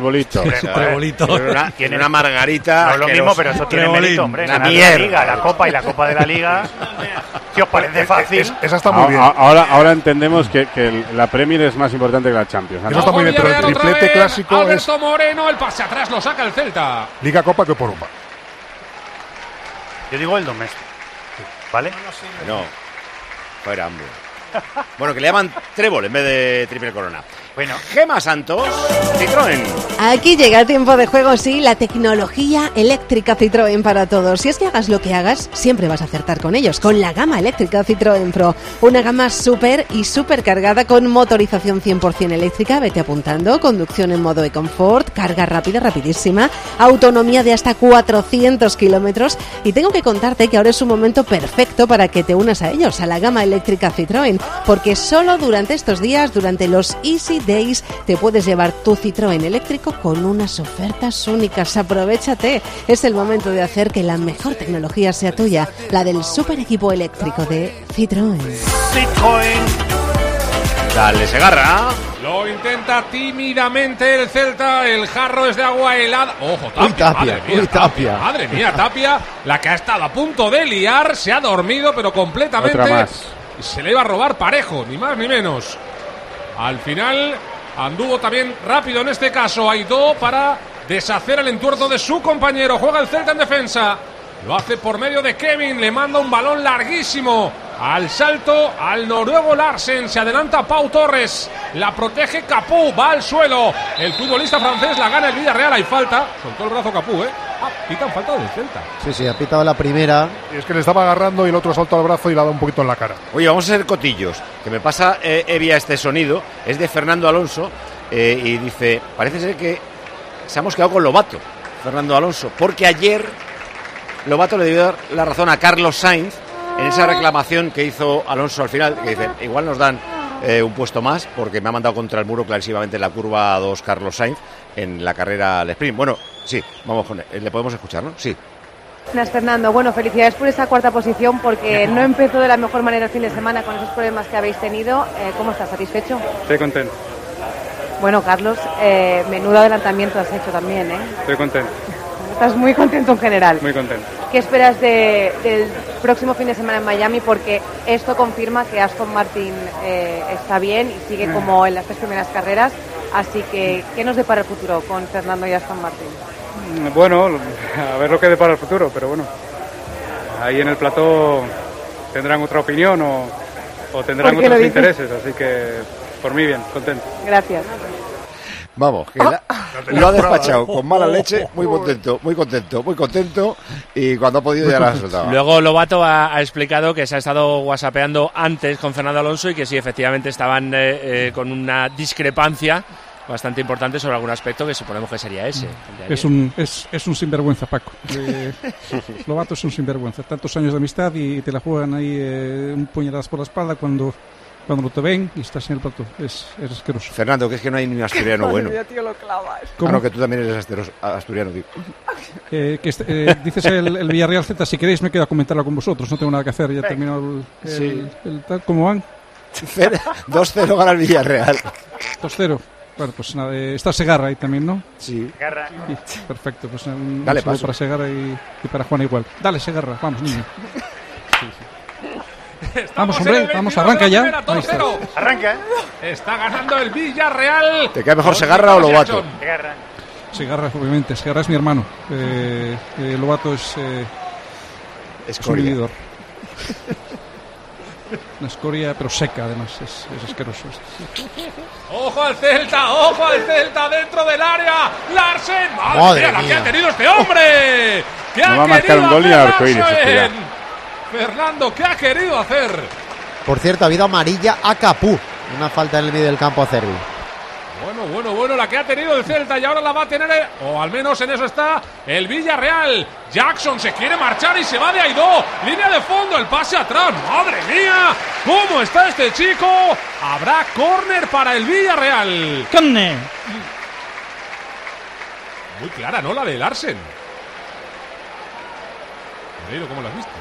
Tiene una margarita. No es lo mismo, pero eso tiene mérito, hombre. Una la Liga, la Copa y la Copa de la Liga. Si os parece fácil. Esa está muy bien. Ahora entendemos que la Premier es más importante que la Champions. Eso está muy bien, pero el triplete clásico Alberto Moreno, el pase atrás lo saca el Celta. Liga, Copa, Copa Europa. Yo digo el doméstico. ¿Vale? No, fuera, hombre. Bueno, que le llaman trébol en vez de triple corona. Bueno, Gema Santos, Citroën. Aquí llega Tiempo de Juego, sí, la tecnología eléctrica Citroën para todos. Si es que hagas lo que hagas, siempre vas a acertar con ellos, con la gama eléctrica Citroën Pro. Una gama súper y súper cargada con motorización 100% eléctrica, vete apuntando, conducción en modo e-comfort, carga rápida, rapidísima, autonomía de hasta 400 kilómetros. Y tengo que contarte que ahora es un momento perfecto para que te unas a ellos, a la gama eléctrica Citroën, porque solo durante estos días, durante los Easy Days, te puedes llevar tu Citroën eléctrico con unas ofertas únicas. Aprovechate, es el momento de hacer que la mejor tecnología sea tuya, la del super equipo eléctrico de Citroën. Dale, Segarra. Lo intenta tímidamente el Celta, el jarro es de agua helada. Ojo, Tapia. Madre mía, Tapia, la que ha estado a punto de liar, se ha dormido, pero completamente. Otra más. Se le iba a robar parejo, ni más ni menos. Al final anduvo también rápido en este caso Aidó para deshacer el entuerto de su compañero. Juega el Celta en defensa. Lo hace por medio de Kevin. Le manda un balón larguísimo al salto al noruego Larsen. Se adelanta Pau Torres. La protege Capú. Va al suelo. El futbolista francés la gana el Villarreal. Hay falta. Soltó el brazo Capú, pitan falta del Celta. Sí, ha pitado la primera. Y es que le estaba agarrando y el otro saltó al brazo y le ha dado un poquito en la cara. Oye, vamos a hacer cotillos. Que me pasa Evia este sonido. Es de Fernando Alonso. Y dice, parece ser que se hemos quedado con Lobato, Fernando Alonso. Porque ayer Lobato le dio dar la razón a Carlos Sainz en esa reclamación que hizo Alonso al final. Que dice, igual nos dan un puesto más porque me ha mandado contra el muro clarísimamente en la curva 2 Carlos Sainz en la carrera al sprint. Bueno, sí, vamos con él. Le podemos escuchar, ¿no? Sí. Buenas, Fernando. Bueno, felicidades por esa cuarta posición porque no empezó de la mejor manera el fin de semana con esos problemas que habéis tenido. ¿Cómo estás? ¿Satisfecho? Estoy contento. Bueno, Carlos, menudo adelantamiento has hecho también, ¿eh? Estoy contento. Estás muy contento en general. Muy contento. ¿Qué esperas del próximo fin de semana en Miami? Porque esto confirma que Aston Martin está bien y sigue como en las 3 primeras carreras. Así que, ¿qué nos depara el futuro con Fernando y Aston Martin? Bueno, a ver lo que depara el futuro, pero bueno, ahí en el plató tendrán otra opinión o tendrán otros intereses, así que por mí bien, contento. Gracias. Vamos, que lo ha despachado con mala leche, muy contento, y cuando ha podido ya la ha soltado. Luego Lobato ha explicado que se ha estado whatsappeando antes con Fernando Alonso y que sí, efectivamente estaban con una discrepancia bastante importante sobre algún aspecto que suponemos que sería ese. Es un sinvergüenza, Paco. Lobato es un sinvergüenza. Tantos años de amistad y te la juegan ahí un puñetazo por la espalda cuando no te ven y estás en el plató. Es asqueroso. Fernando, que es que no hay ni un asturiano bueno. Tío, lo clavas. Claro que tú también eres asturiano, tío. Dices el Villarreal Z, si queréis me quedo a comentarlo con vosotros, no tengo nada que hacer, ya terminó el tal. ¿Cómo van? 2-0 gana el Villarreal. 2-0. Bueno, pues nada, está Segarra ahí también, ¿no? Sí. Segarra. Perfecto, pues un Dale, saludo paso. para Segarra y para Juan igual. Dale, Segarra, vamos, niño. Vamos, hombre, vamos, arranca ya. Ahí está. Arranca. Está ganando el Villarreal. ¿Te queda mejor Segarra o Lobato? Segarra, obviamente. Segarra es mi hermano. Lobato es un vividor. Una escoria, pero seca, además. Es asqueroso. ¡Ojo al Celta! ¡Dentro del área! ¡Larsen! ¡Madre mía, la mía! que ha tenido este hombre! No va a marcar un gol ni al arcoíris. Fernando, ¿qué ha querido hacer? Por cierto, ha habido amarilla a Capú. Una falta en el medio del campo a Cervi. Bueno, la que ha tenido el Celta y ahora la va a tener, o al menos en eso está, el Villarreal. Jackson se quiere marchar y se va de Aidó. Línea de fondo, el pase atrás. ¡Madre mía! ¿Cómo está este chico? Habrá córner para el Villarreal. ¡Córner! Muy clara, ¿no? La de Larsen. ¿Cómo lo has visto?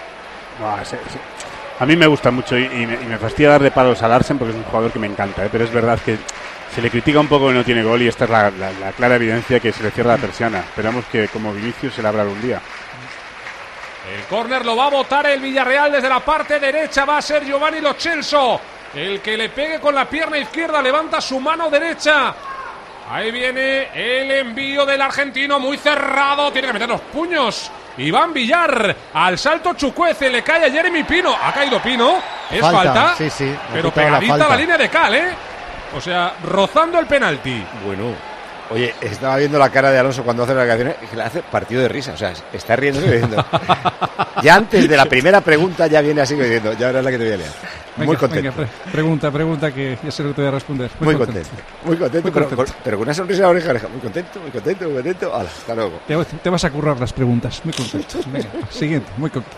A mí me gusta mucho y me fastidia darle palos a Larsen porque es un jugador que me encanta, pero es verdad que se le critica un poco que no tiene gol y esta es la clara evidencia que se le cierra la persiana. Esperamos que como Vinicius se le abra algún día. El córner lo va a botar el Villarreal desde la parte derecha. Va a ser Giovanni Lo Celso el que le pegue con la pierna izquierda. Levanta su mano derecha. Ahí viene el envío del argentino muy cerrado. Tiene que meter los puños. Iván Villar, al salto Chukwueze, le cae a Jeremy Pino. Ha caído Pino, es falta, sí, pero pegadita la línea de cal, o sea, rozando el penalti. Bueno, oye, estaba viendo la cara de Alonso cuando hace las declaraciones y que le hace partido de risa, o sea, está riendo y riendo. Ya antes de la primera pregunta ya viene así diciendo, ya ahora es la que te voy a leer. Muy contento. Venga, pregunta que ya sé lo que te voy a responder. Muy contento, pero con una sonrisa de oreja a oreja. Muy contento. Hala, hasta luego. Te vas a currar las preguntas. Muy contento. Venga, siguiente, muy contento.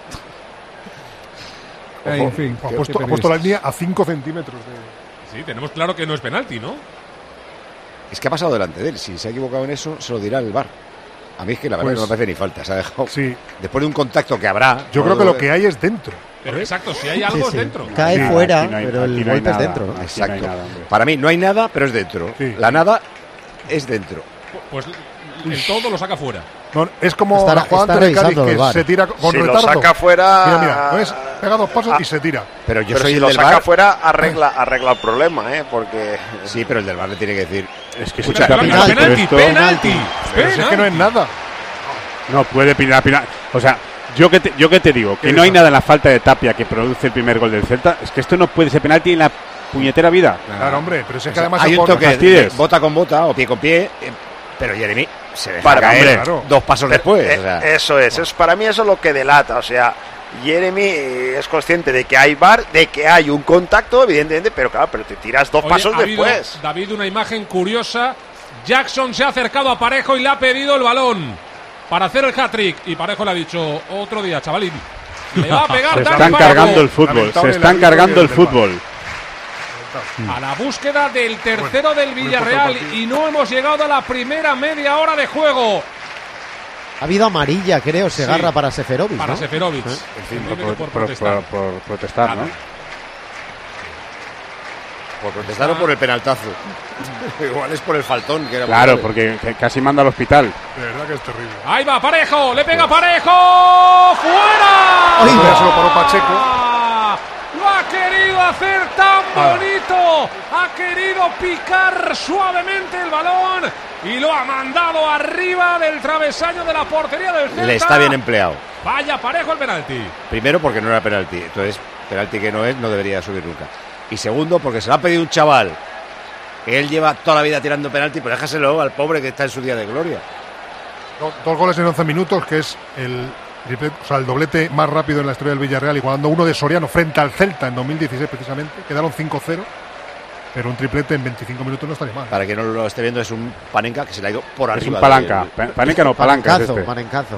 Ojo, en fin, ha puesto la línea a 5 centímetros de... Sí, tenemos claro que no es penalti, ¿no? Es que ha pasado delante de él. Si se ha equivocado en eso, se lo dirá el VAR. A mí es que la verdad no me parece ni falta. Se ha dejado. Sí. Después de un contacto que habrá. Yo creo que lo que hay es dentro. Pero exacto, si hay algo es dentro. Cae fuera, pero el golpe es dentro, ¿no? Exacto. Para mí no hay nada, pero es dentro. Sí. La nada es dentro. Pues el todo lo saca fuera. No, es como la jugada ante el Cádiz que se tira con retardo. Si lo saca fuera... Mira, ¿ves? Pega 2 pasos y se tira. Pero si lo saca fuera, arregla el problema, porque... Sí, pero el del VAR le tiene que decir... Es que escucha, penalti. Pero si es que no es nada. No puede pinar. O sea, yo que te digo, que no hay nada en la falta de Tapia que produce el primer gol del Celta. Es que esto no puede ser penalti en la puñetera vida. Claro, hombre, pero es que además... Hay un toque bota con bota o pie con pie... Pero Jeremy se deja caer 2 pasos después. O sea. Eso es. Para mí eso es lo que delata. O sea, Jeremy es consciente de que hay VAR, de que hay un contacto, evidentemente, pero claro, pero te tiras 2 pasos después. David, una imagen curiosa. Jackson se ha acercado a Parejo y le ha pedido el balón para hacer el hat-trick. Y Parejo le ha dicho, otro día, chavalín. Le va a pegar. Se están cargando el fútbol. Se están cargando el fútbol. A la búsqueda del tercero del Villarreal y no hemos llegado a la primera media hora de juego. Ha habido amarilla, creo, Segarra para Seferovic. Para Seferovic. Por protestar, ¿no? Por protestar o por el penaltazo. Igual es por el faltón. Que era claro, porque casi manda al hospital. De verdad que es terrible. Ahí va Parejo, le pega Parejo. ¡Fuera! Ya se lo paró Pacheco. Lo ha querido hacer tan bonito, ha querido picar suavemente el balón y lo ha mandado arriba del travesaño de la portería del Celta. Le está bien empleado. Vaya Parejo el penalti. Primero porque no era penalti, entonces penalti que no es, no debería subir nunca. Y segundo porque se lo ha pedido un chaval que él lleva toda la vida tirando penalti, pues déjaselo al pobre que está en su día de gloria. 2 goles en 11 minutos, que es el doblete más rápido en la historia del Villarreal, igualando uno de Soriano frente al Celta en 2016 precisamente. Quedaron 5-0, pero un triplete en 25 minutos no estaría mal. Para quien no lo esté viendo, es un Panenka que se le ha ido por arriba. Es un palanca. Panenka no, palanca. Panencazo.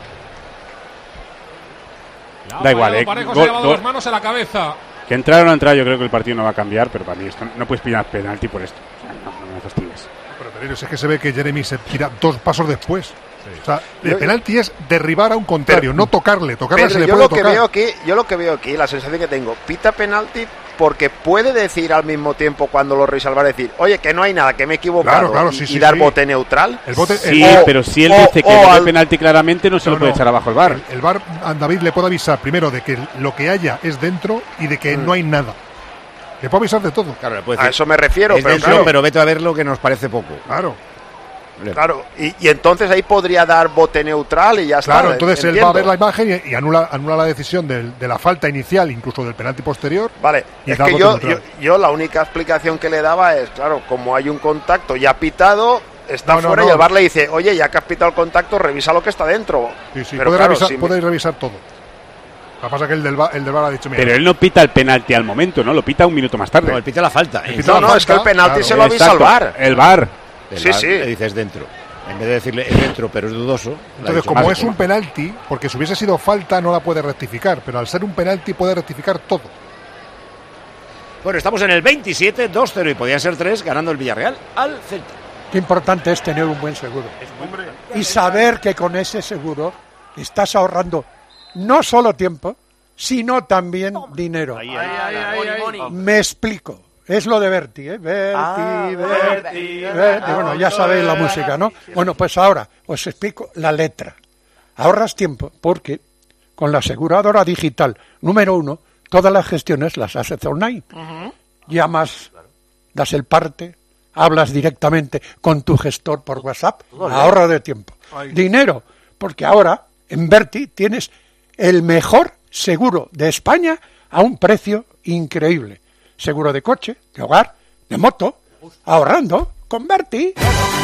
Da igual, Parejo se ha llevado las manos a la cabeza. Que entrar o no entrar, yo creo que el partido no va a cambiar, pero para mí esto, no puedes pillar penalti por esto. O sea, no me fastidies. Pero Pereiro, es que se ve que Jeremy se tira 2 pasos después. Sí. O sea, el penalti es derribar a un contrario, no tocarle. Tocarle se le puede tocar. Yo lo que veo aquí, la sensación que tengo, pita penalti porque puede decir al mismo tiempo cuando lo revisa el VAR, decir, oye, que no hay nada, que me he equivocado, y dar bote neutral. Pero si él dice que no hay penalti claramente, no se lo puede echar abajo el VAR. El VAR, a David le puede avisar primero de que lo que haya es dentro y de que no hay nada. Le puede avisar de todo. Claro, le puede decir, a eso me refiero. Es dentro, pero vete a ver lo que nos parece poco. Claro, y entonces ahí podría dar bote neutral y ya está. Claro, entonces él va a ver la imagen y anula la decisión de la falta inicial, incluso del penalti posterior. Vale, es que yo la única explicación que le daba es, claro, como hay un contacto ya pitado, está fuera y el VAR le dice, oye, ya que has pitado el contacto, revisa lo que está dentro. Sí, pero puede revisar todo. Lo que pasa es que el del VAR ha dicho... Mira, pero él no pita el penalti al momento, ¿no? Lo pita un minuto más tarde. No, él pita la falta. Es que el penalti se lo avisa al VAR. El VAR. Sí. Le dices dentro. En vez de decirle dentro, pero es dudoso. Entonces, como es un penalti, porque si hubiese sido falta no la puede rectificar, pero al ser un penalti puede rectificar todo. Bueno, estamos en el 27, 2-0 y podían ser 3, ganando el Villarreal al Celta. Qué importante es tener un buen seguro. Y saber que con ese seguro estás ahorrando no solo tiempo, sino también dinero. Me explico. Es lo de Berti, ¿eh? Berti. Bueno, ya sabéis la música, ¿no? Bueno, pues ahora os explico la letra. Ahorras tiempo porque con la aseguradora digital número 1, todas las gestiones las haces online. Llamas, das el parte, hablas directamente con tu gestor por WhatsApp, ahorro de tiempo. Dinero, porque ahora en Berti tienes el mejor seguro de España a un precio increíble. Seguro de coche, de hogar, de moto, ahorrando con Berti.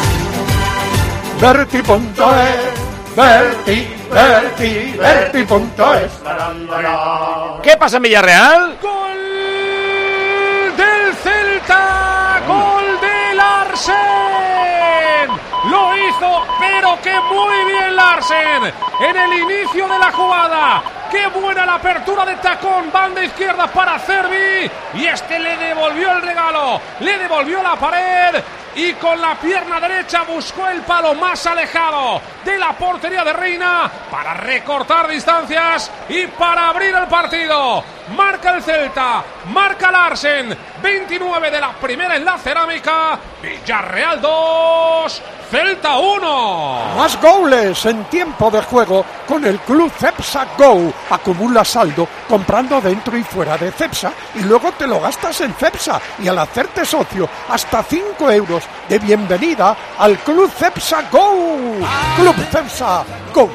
Berti.es. ¿Qué pasa en Villarreal? ¡Gol del Celta! ¡Gol de Larsen! Lo hizo, pero que muy bien Larsen. En el inicio de la jugada. ¡Qué buena la apertura de tacón! Banda izquierda para Cervi. Y este le devolvió el regalo. Le devolvió la pared. Y con la pierna derecha buscó el palo más alejado de la portería de Reina para recortar distancias y para abrir el partido. Marca el Celta, marca Larsen, 29 de la primera en la cerámica. Villarreal 2, Celta 1. Más goles en tiempo de juego con el Club Cepsa Go. Acumula saldo comprando dentro y fuera de Cepsa y luego te lo gastas en Cepsa. Y al hacerte socio, hasta 5 euros de bienvenida al Club Cepsa Go. Club Cepsa Go.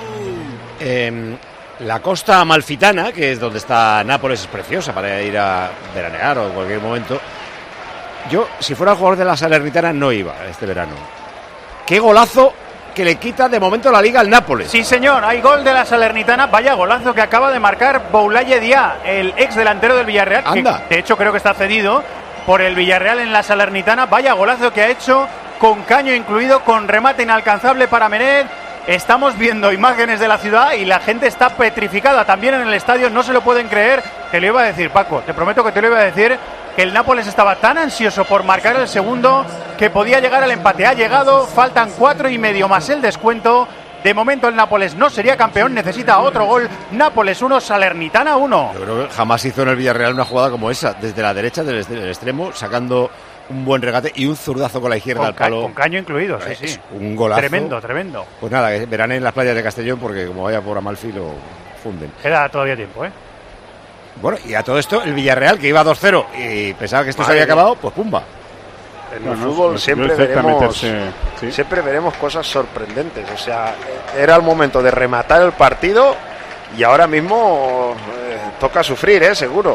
La costa amalfitana, que es donde está Nápoles, es preciosa para ir a veranear o en cualquier momento. Yo, si fuera jugador de la Salernitana, no iba este verano. ¡Qué golazo que le quita de momento la Liga al Nápoles! Sí, señor, hay gol de la Salernitana. Vaya golazo que acaba de marcar Boulaye Dia, el ex delantero del Villarreal. Anda. Que, de hecho, creo que está cedido por el Villarreal en la Salernitana. Vaya golazo que ha hecho, con caño incluido, con remate inalcanzable para Menet. Estamos viendo imágenes de la ciudad y la gente está petrificada también en el estadio, no se lo pueden creer. Te lo iba a decir, Paco, te prometo que te lo iba a decir, que el Nápoles estaba tan ansioso por marcar el segundo que podía llegar al empate. Ha llegado, faltan 4,5 más el descuento. De momento el Nápoles no sería campeón, necesita otro gol. Nápoles 1, Salernitana 1. Yo creo que jamás hizo en el Villarreal una jugada como esa, desde la derecha del extremo, sacando un buen regate y un zurdazo con la izquierda al palo. Con caño incluido, sí. Un golazo. Tremendo. Pues nada, que verán en las playas de Castellón porque como vaya por Amalfi lo funden. Queda todavía tiempo, ¿eh? Bueno, y a todo esto, el Villarreal, que iba 2-0 y pensaba que esto se había acabado, pues pumba. En el fútbol siempre veremos cosas sorprendentes. O sea, era el momento de rematar el partido y ahora mismo toca sufrir, seguro.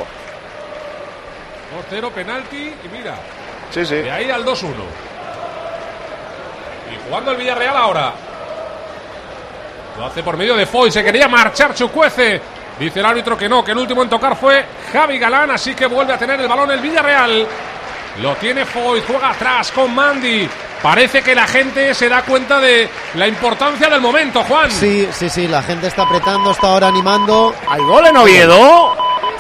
2-0, penalti y mira. Sí. De ahí al 2-1. Y jugando el Villarreal ahora. Lo hace por medio de Foy. Se quería marchar Chukwueze. Dice el árbitro que no, que el último en tocar fue Javi Galán. Así que vuelve a tener el balón el Villarreal. Lo tiene Foy, juega atrás con Mandy. Parece que la gente se da cuenta de la importancia del momento, Juan. Sí, la gente está apretando, está ahora animando. ¡Hay gol en Oviedo!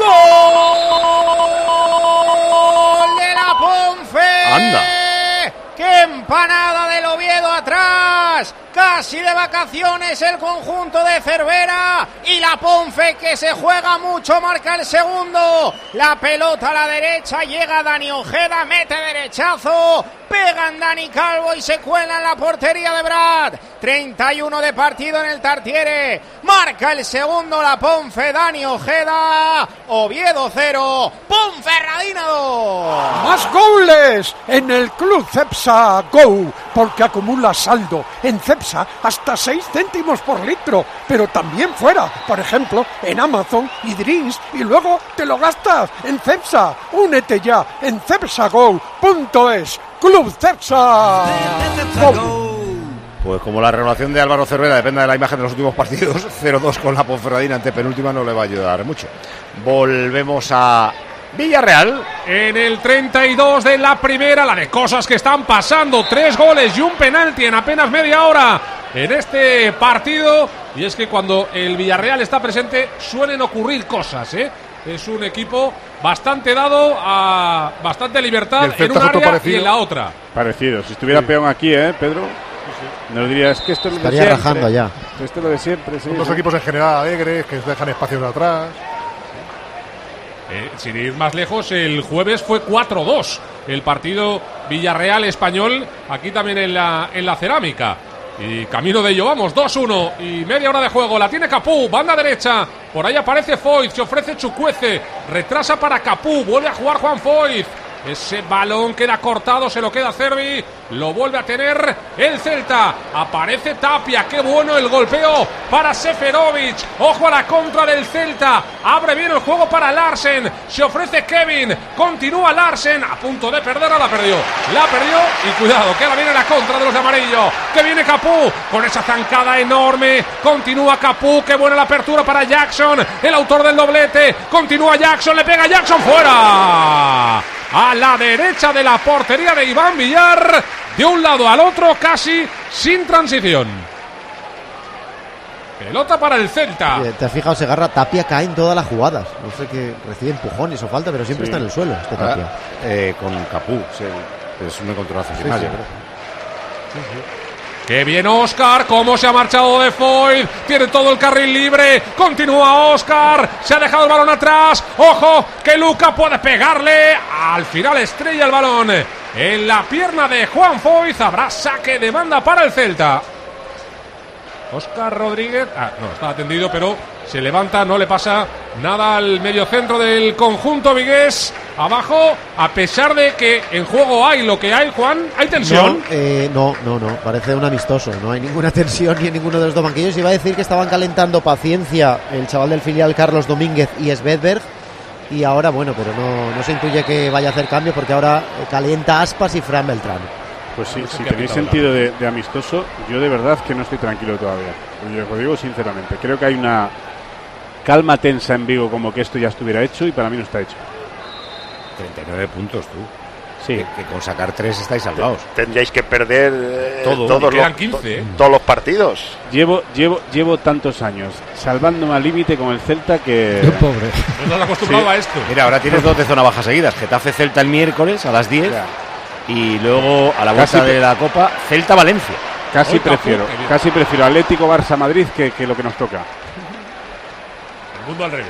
¡Gol de la Ponfe! ¡Anda! ¡Qué empanada del Oviedo atrás! Casi de vacaciones el conjunto de Cervera y la Ponfe, que se juega mucho, marca el segundo. La pelota a la derecha, llega Dani Ojeda, mete derechazo, pegan Dani Calvo y se cuela en la portería de Brad. 31 de partido en el Tartiere, marca el segundo la Ponfe, Dani Ojeda. Oviedo 0, Ponferradina 2. Más goles en el Club Cepsa Go, porque acumula saldo en Cepsa hasta 6 céntimos por litro, pero también fuera, por ejemplo, en Amazon y Drinks, y luego te lo gastas en Cepsa. Únete ya en cepsago.es. Club Cepsa Go. Pues como la renovación de Álvaro Cervera depende de la imagen de los últimos partidos, 0-2 con la Ponferradina ante penúltima no le va a ayudar mucho. Volvemos a Villarreal. En el 32 de la primera, la de cosas que están pasando. 3 goles y un penalti en apenas media hora en este partido. Y es que cuando el Villarreal está presente suelen ocurrir cosas, ¿eh? Es un equipo bastante dado a bastante libertad en un área y en la otra. Parecido. Si estuviera Peón aquí, Pedro, nos diría, es que esto es lo de estaría siempre. Rajando ya. Esto es lo de siempre. Sí, Son dos equipos en general alegres, que dejan espacios de atrás. Sin ir más lejos, el jueves fue 4-2 el partido Villarreal-Español, aquí también en la Cerámica. Y camino de ello, vamos, 2-1 y media hora de juego. La tiene Capú, banda derecha. Por ahí aparece Foyth, se ofrece Chukwueze. Retrasa para Capú, vuelve a jugar Juan Foyth. Ese balón queda cortado, se lo queda Cervi. Lo vuelve a tener el Celta. Aparece Tapia, qué bueno el golpeo para Seferovic. Ojo a la contra del Celta. Abre bien el juego para Larsen. Se ofrece Kevin. Continúa Larsen. A punto de perderla, la perdió. La perdió y cuidado, que ahora viene la contra de los de amarillo. Que viene Capú con esa zancada enorme. Continúa Capú. Qué buena la apertura para Jackson, el autor del doblete. Continúa Jackson, le pega Jackson fuera. A la derecha de la portería de Iván Villar, de un lado al otro, casi sin transición. Pelota para el Celta. ¿Te has fijado? Segarra, Tapia cae en todas las jugadas. No sé, que recibe empujones o falta, pero siempre está en el suelo este Tapia. Con Capú, es un encontronazo final. ¡Qué bien Óscar! ¡Cómo se ha marchado de Foyth! Tiene todo el carril libre. Continúa Óscar. Se ha dejado el balón atrás. ¡Ojo! Que Luca puede pegarle. Al final estrella el balón en la pierna de Juan Foyth. Habrá saque de banda para el Celta. Óscar Rodríguez. No, está atendido, pero se levanta. No le pasa nada al mediocentro del conjunto vigués. Abajo, a pesar de que en juego hay lo que hay, Juan, ¿hay tensión? No, parece un amistoso. No hay ninguna tensión ni en ninguno de los dos banquillos. Iba a decir que estaban calentando paciencia el chaval del filial Carlos Domínguez y Svedberg. Y ahora, bueno, pero no se intuye que vaya a hacer cambio porque ahora calienta Aspas y Fran Beltrán. Pues sí, si tenéis sentido de amistoso, yo de verdad que no estoy tranquilo todavía. Yo lo digo sinceramente. Creo que hay una calma tensa en Vigo como que esto ya estuviera hecho y para mí no está hecho. 39 puntos tú. Sí. Que con sacar 3 estáis salvados. Tendríais que perder todos los partidos. Llevo tantos años salvándome al límite con el Celta que... Pobre. No estás acostumbrado a esto. Mira, ahora tienes 2 de zona baja seguidas. Getafe Celta el miércoles a las 10 y luego a la vuelta de la Copa Celta Valencia. Casi prefiero Atlético Barça Madrid que lo que nos toca. El mundo al revés,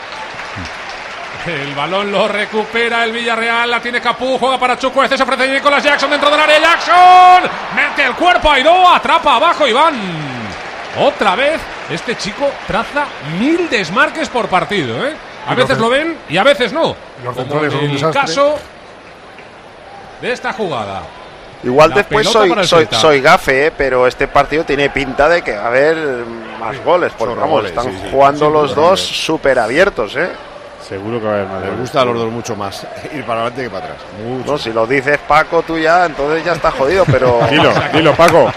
El balón lo recupera el Villarreal, la tiene Capú, juega para Chukwueze, se ofrece Nicolas Jackson dentro del área, Jackson mete el cuerpo a Airó, atrapa abajo Iván. Otra vez este chico traza 1000 desmarques por partido, A veces lo ven y a veces no. Como en el caso de esta jugada. Igual después soy gafe, pero este partido tiene pinta de que va a haber más goles, porque están jugando los dos súper abiertos, Seguro que va a haber más. Me gusta a los dos mucho más ir para adelante que para atrás. No, si lo dices Paco, tú ya, entonces ya estás jodido, pero... Dilo, Paco.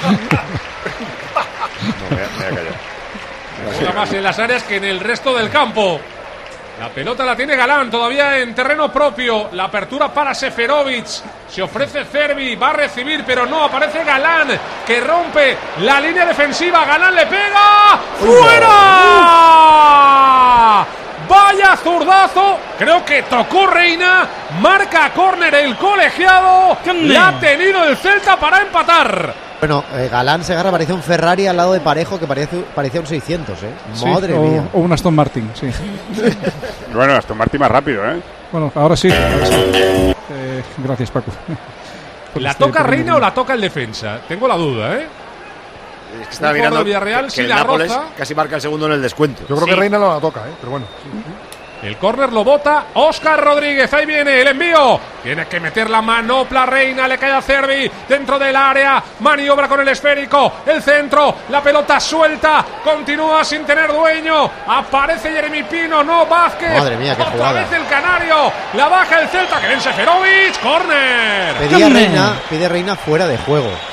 Me voy a callar. Juega más en las áreas que en el resto del campo. La pelota la tiene Galán, todavía en terreno propio. La apertura para Seferovic. Se ofrece Cervi, va a recibir, pero no. Aparece Galán, que rompe la línea defensiva. Galán le pega. ¡Fuera! Vaya zurdazo. Creo que tocó Reina. Marca córner el colegiado. La ha tenido el Celta para empatar. Bueno, Galán Segarra parecía un Ferrari al lado de Parejo, que parecía un 600, Madre mía. O un Aston Martin, sí. Bueno, Aston Martin más rápido, Bueno, ahora sí. Gracias, Paco. ¿La toca Reina o la toca el defensa? Tengo la duda, Es que estaba mirando Villarreal, que el Nápoles casi marca el segundo en el descuento. Yo creo que Reina no la toca, pero bueno. El córner lo bota Óscar Rodríguez. Ahí viene el envío. Tiene que meter la manopla Reina. Le cae a Cervi dentro del área. Maniobra con el esférico. El centro. La pelota suelta. Continúa sin tener dueño. Aparece Jeremy Pino. No Vázquez. Madre mía, qué jugada. Otra vez el canario. La baja el Celta. Que ven Seferovic. Córner. Pide Reina fuera de juego.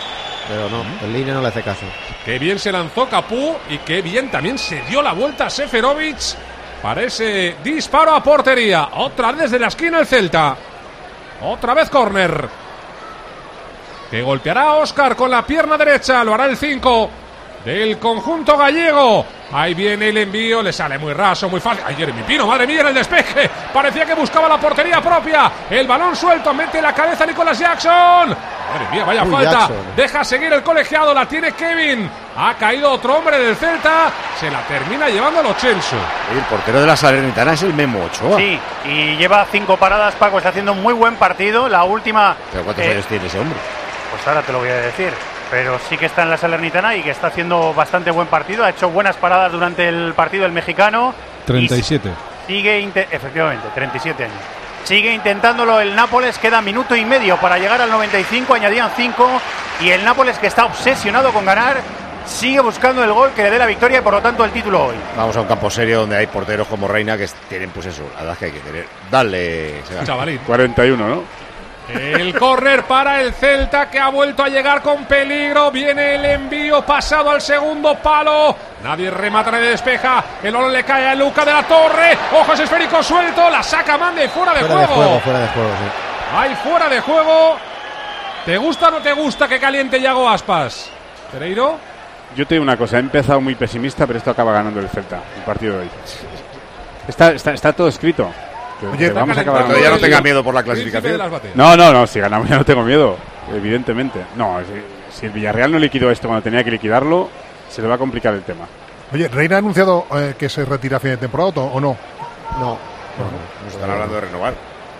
pero no, el línea no le hace caso. Qué bien se lanzó Capú y qué bien también se dio la vuelta a Seferovic para ese disparo a portería. Otra vez desde la esquina el Celta. Otra vez córner. Que golpeará a Óscar con la pierna derecha. Lo hará el 5 del conjunto gallego. Ahí viene el envío, le sale muy raso, muy fácil. Ay, Jeremy Pino, madre mía, en el despeje. Parecía que buscaba la portería propia. El balón suelto, mete la cabeza Nicolas Jackson. Madre mía, vaya falta. Jackson. Deja seguir el colegiado, la tiene Kevin. Ha caído otro hombre del Celta. Se la termina llevando el Ochenso. El portero de la Salernitana es el Memo Ochoa. Sí, y lleva 5 paradas, Paco. Está haciendo un muy buen partido. La última... ¿Pero cuántos años tiene ese hombre? Pues ahora te lo voy a decir. Pero sí que está en la Salernitana y que está haciendo bastante buen partido. Ha hecho buenas paradas durante el partido el mexicano. 37. Efectivamente, 37 años. Sigue intentándolo el Nápoles. Queda minuto y medio para llegar al 95. Añadían 5. Y el Nápoles, que está obsesionado con ganar, sigue buscando el gol que le dé la victoria y por lo tanto el título hoy. Vamos a un campo serio donde hay porteros como Reina que tienen pues eso, la edad que hay que tener. Dale, chavalín. 41, ¿no? El córner para el Celta, que ha vuelto a llegar con peligro. Viene el envío pasado al segundo palo. Nadie remata ni despeja. El balón le cae a Luca de la Torre. Ojos esférico suelto. La saca Mande fuera de juego. Fuera de juego, sí. Hay fuera de juego. ¿Te gusta o no te gusta que caliente Yago Aspas? ¿Pereiro? Yo te digo una cosa, he empezado muy pesimista, pero esto acaba ganando el Celta, el partido de hoy. Está todo escrito. Oye, vamos a acabar. Ya no tenga miedo por la clasificación. No, si ganamos ya no tengo miedo, evidentemente. No, si el Villarreal no liquidó esto cuando tenía que liquidarlo, se le va a complicar el tema. Oye, ¿Reina ha anunciado que se retira a fin de temporada o no? No. Nos están hablando de renovar.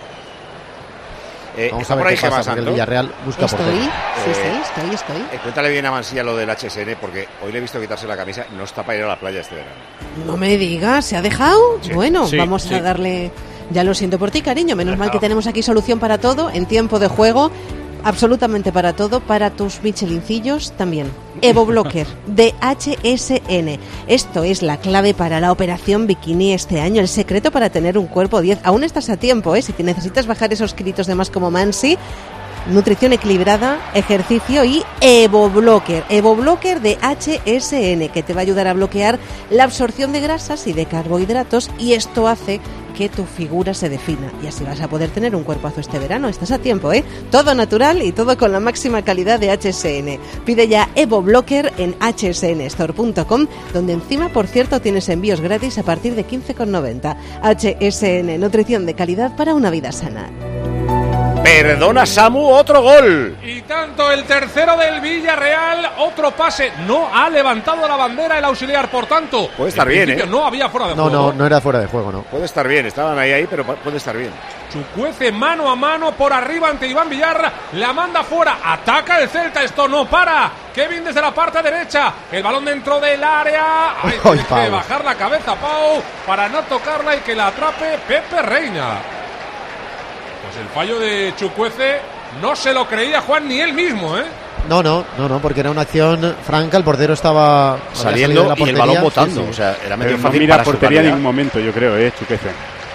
Vamos a ver qué pasa, porque el Villarreal busca estoy. portero. Estoy. Cuéntale bien a Mansilla lo del HSN, porque hoy le he visto quitarse la camisa. No está para ir a la playa este verano. No me digas, ¿se ha dejado? Sí. Bueno, Sí, vamos a darle... Ya lo siento por ti, cariño. Menos mal que tenemos aquí solución para todo, en tiempo de juego. Absolutamente para todo, para tus michelincillos también. Evo Blocker de HSN. Esto es la clave para la operación bikini este año, el secreto para tener un cuerpo 10. Aún estás a tiempo, si te necesitas bajar esos kilitos de más como Mansi. Nutrición equilibrada, ejercicio y Evo Blocker de HSN, que te va a ayudar a bloquear la absorción de grasas y de carbohidratos, y esto hace que tu figura se defina y así vas a poder tener un cuerpazo este verano. Estás a tiempo, todo natural y todo con la máxima calidad de HSN. Pide ya Evo Blocker en hsnstore.com, donde encima, por cierto, tienes envíos gratis a partir de 15,90. HSN, nutrición de calidad para una vida sana. Perdona, Samu, otro gol. Y tanto, el tercero del Villarreal, otro pase. No ha levantado la bandera el auxiliar, por tanto. Puede estar bien, No había fuera de juego. No era fuera de juego, no. Puede estar bien, estaban ahí, pero puede estar bien. Chukwueze mano a mano por arriba ante Iván Villar. La manda fuera. Ataca el Celta, esto no para. Kevin desde la parte derecha. El balón dentro del área. Hay que bajar la cabeza, Pau, para no tocarla y que la atrape Pepe Reina. Pues el fallo de Chukwueze no se lo creía Juan ni él mismo, No, porque era una acción franca, el portero estaba saliendo de la portería, y el balón botando, sí. O sea, era medio no fácil mira para portería en ningún momento, yo creo, Chukwueze.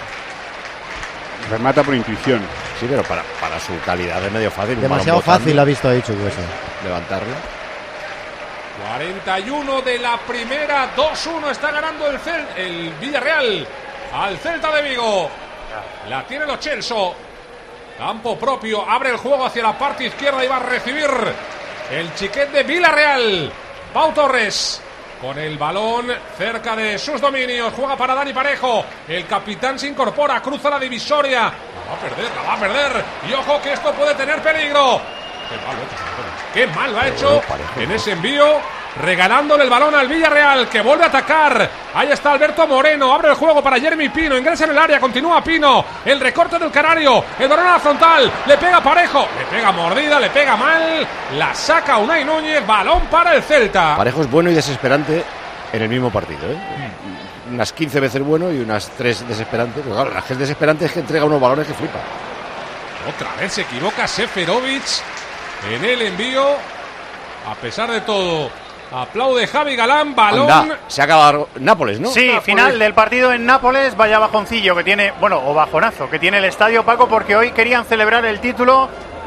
Remata por intuición. Sí, pero para su calidad es medio fácil. Demasiado fácil ha visto ahí Chukwueze. Levantarlo. 41 de la primera, 2-1 está ganando el Villarreal al Celta de Vigo. La tiene Lo Celso. Campo propio, abre el juego hacia la parte izquierda y va a recibir el Chiquet de Villarreal. Pau Torres con el balón cerca de sus dominios, juega para Dani Parejo. El capitán se incorpora, cruza la divisoria. La va a perder. Y ojo que esto puede tener peligro. Qué mal lo ha hecho en ese envío, regalándole el balón al Villarreal, que vuelve a atacar. Ahí está Alberto Moreno, abre el juego para Jeremy Pino, ingresa en el área, continúa Pino, el recorte del Canario, el balón a la frontal, le pega Parejo, le pega mordida, le pega mal, la saca Unai Núñez, balón para el Celta. Parejo es bueno y desesperante en el mismo partido, unas 15 veces bueno y unas 3 desesperantes. Pero claro, la que es desesperante es que entrega unos balones que flipa. Otra vez se equivoca Seferovic en el envío. A pesar de todo, aplaude Javi Galán, balón. Anda, se ha acabado Nápoles, ¿no? Sí, Nápoles. Final del partido en Nápoles. Vaya bajoncillo que tiene, o bajonazo que tiene el estadio, Paco, porque hoy querían celebrar el título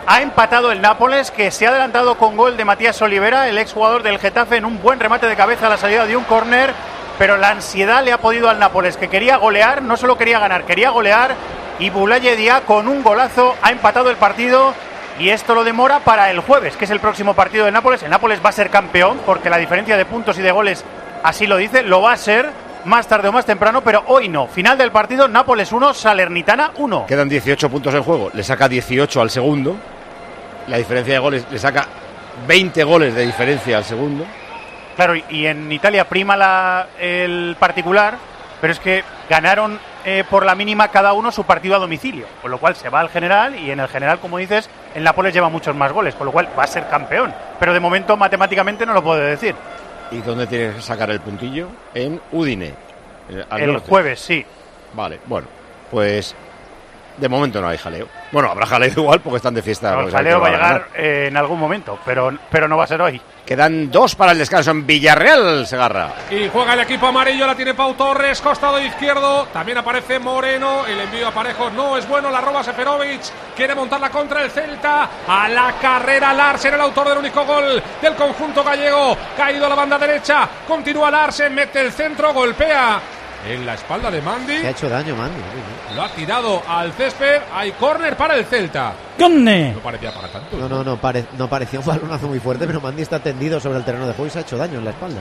Ha empatado el Nápoles, que se ha adelantado con gol de Matías Olivera, el exjugador del Getafe, en un buen remate de cabeza a la salida de un córner, pero la ansiedad le ha podido al Nápoles, que quería golear, no solo quería ganar, quería golear, y Boulaye Dia con un golazo ha empatado el partido, y esto lo demora para el jueves, que es el próximo partido del Nápoles. El Nápoles va a ser campeón, porque la diferencia de puntos y de goles así lo dice, lo va a ser más tarde o más temprano, pero hoy no. Final del partido, Nápoles 1, Salernitana 1. Quedan 18 puntos en juego, le saca 18 al segundo. La diferencia de goles le saca 20 goles de diferencia al segundo. Claro, y en Italia prima el particular, pero es que ganaron por la mínima cada uno su partido a domicilio, con lo cual se va al general, y en el general, como dices, el Nápoles lleva muchos más goles, con lo cual va a ser campeón, pero de momento matemáticamente no lo puedo decir. ¿Y dónde tienes que sacar el puntillo? En Udine. El jueves, sí. Vale, bueno, pues de momento no hay jaleo. Bueno, habrá jaleo igual porque están de fiesta. No, el jaleo va a llegar en algún momento, pero no va a ser hoy. Quedan 2 para el descanso en Villarreal, Segarra. Y juega el equipo amarillo, la tiene Pau Torres, costado izquierdo. También aparece Moreno, el envío a Parejo no es bueno, la roba Seferovic. Quiere montarla contra el Celta. A la carrera Larsen, el autor del único gol del conjunto gallego. Caído a la banda derecha, continúa Larsen, mete el centro, golpea en la espalda de Mandi. Se ha hecho daño Mandi. Lo ha tirado al césped. Hay córner para el Celta. ¡Conne! No parecía para tanto. No parecía un balonazo muy fuerte, pero Mandi está tendido sobre el terreno de juego y se ha hecho daño en la espalda.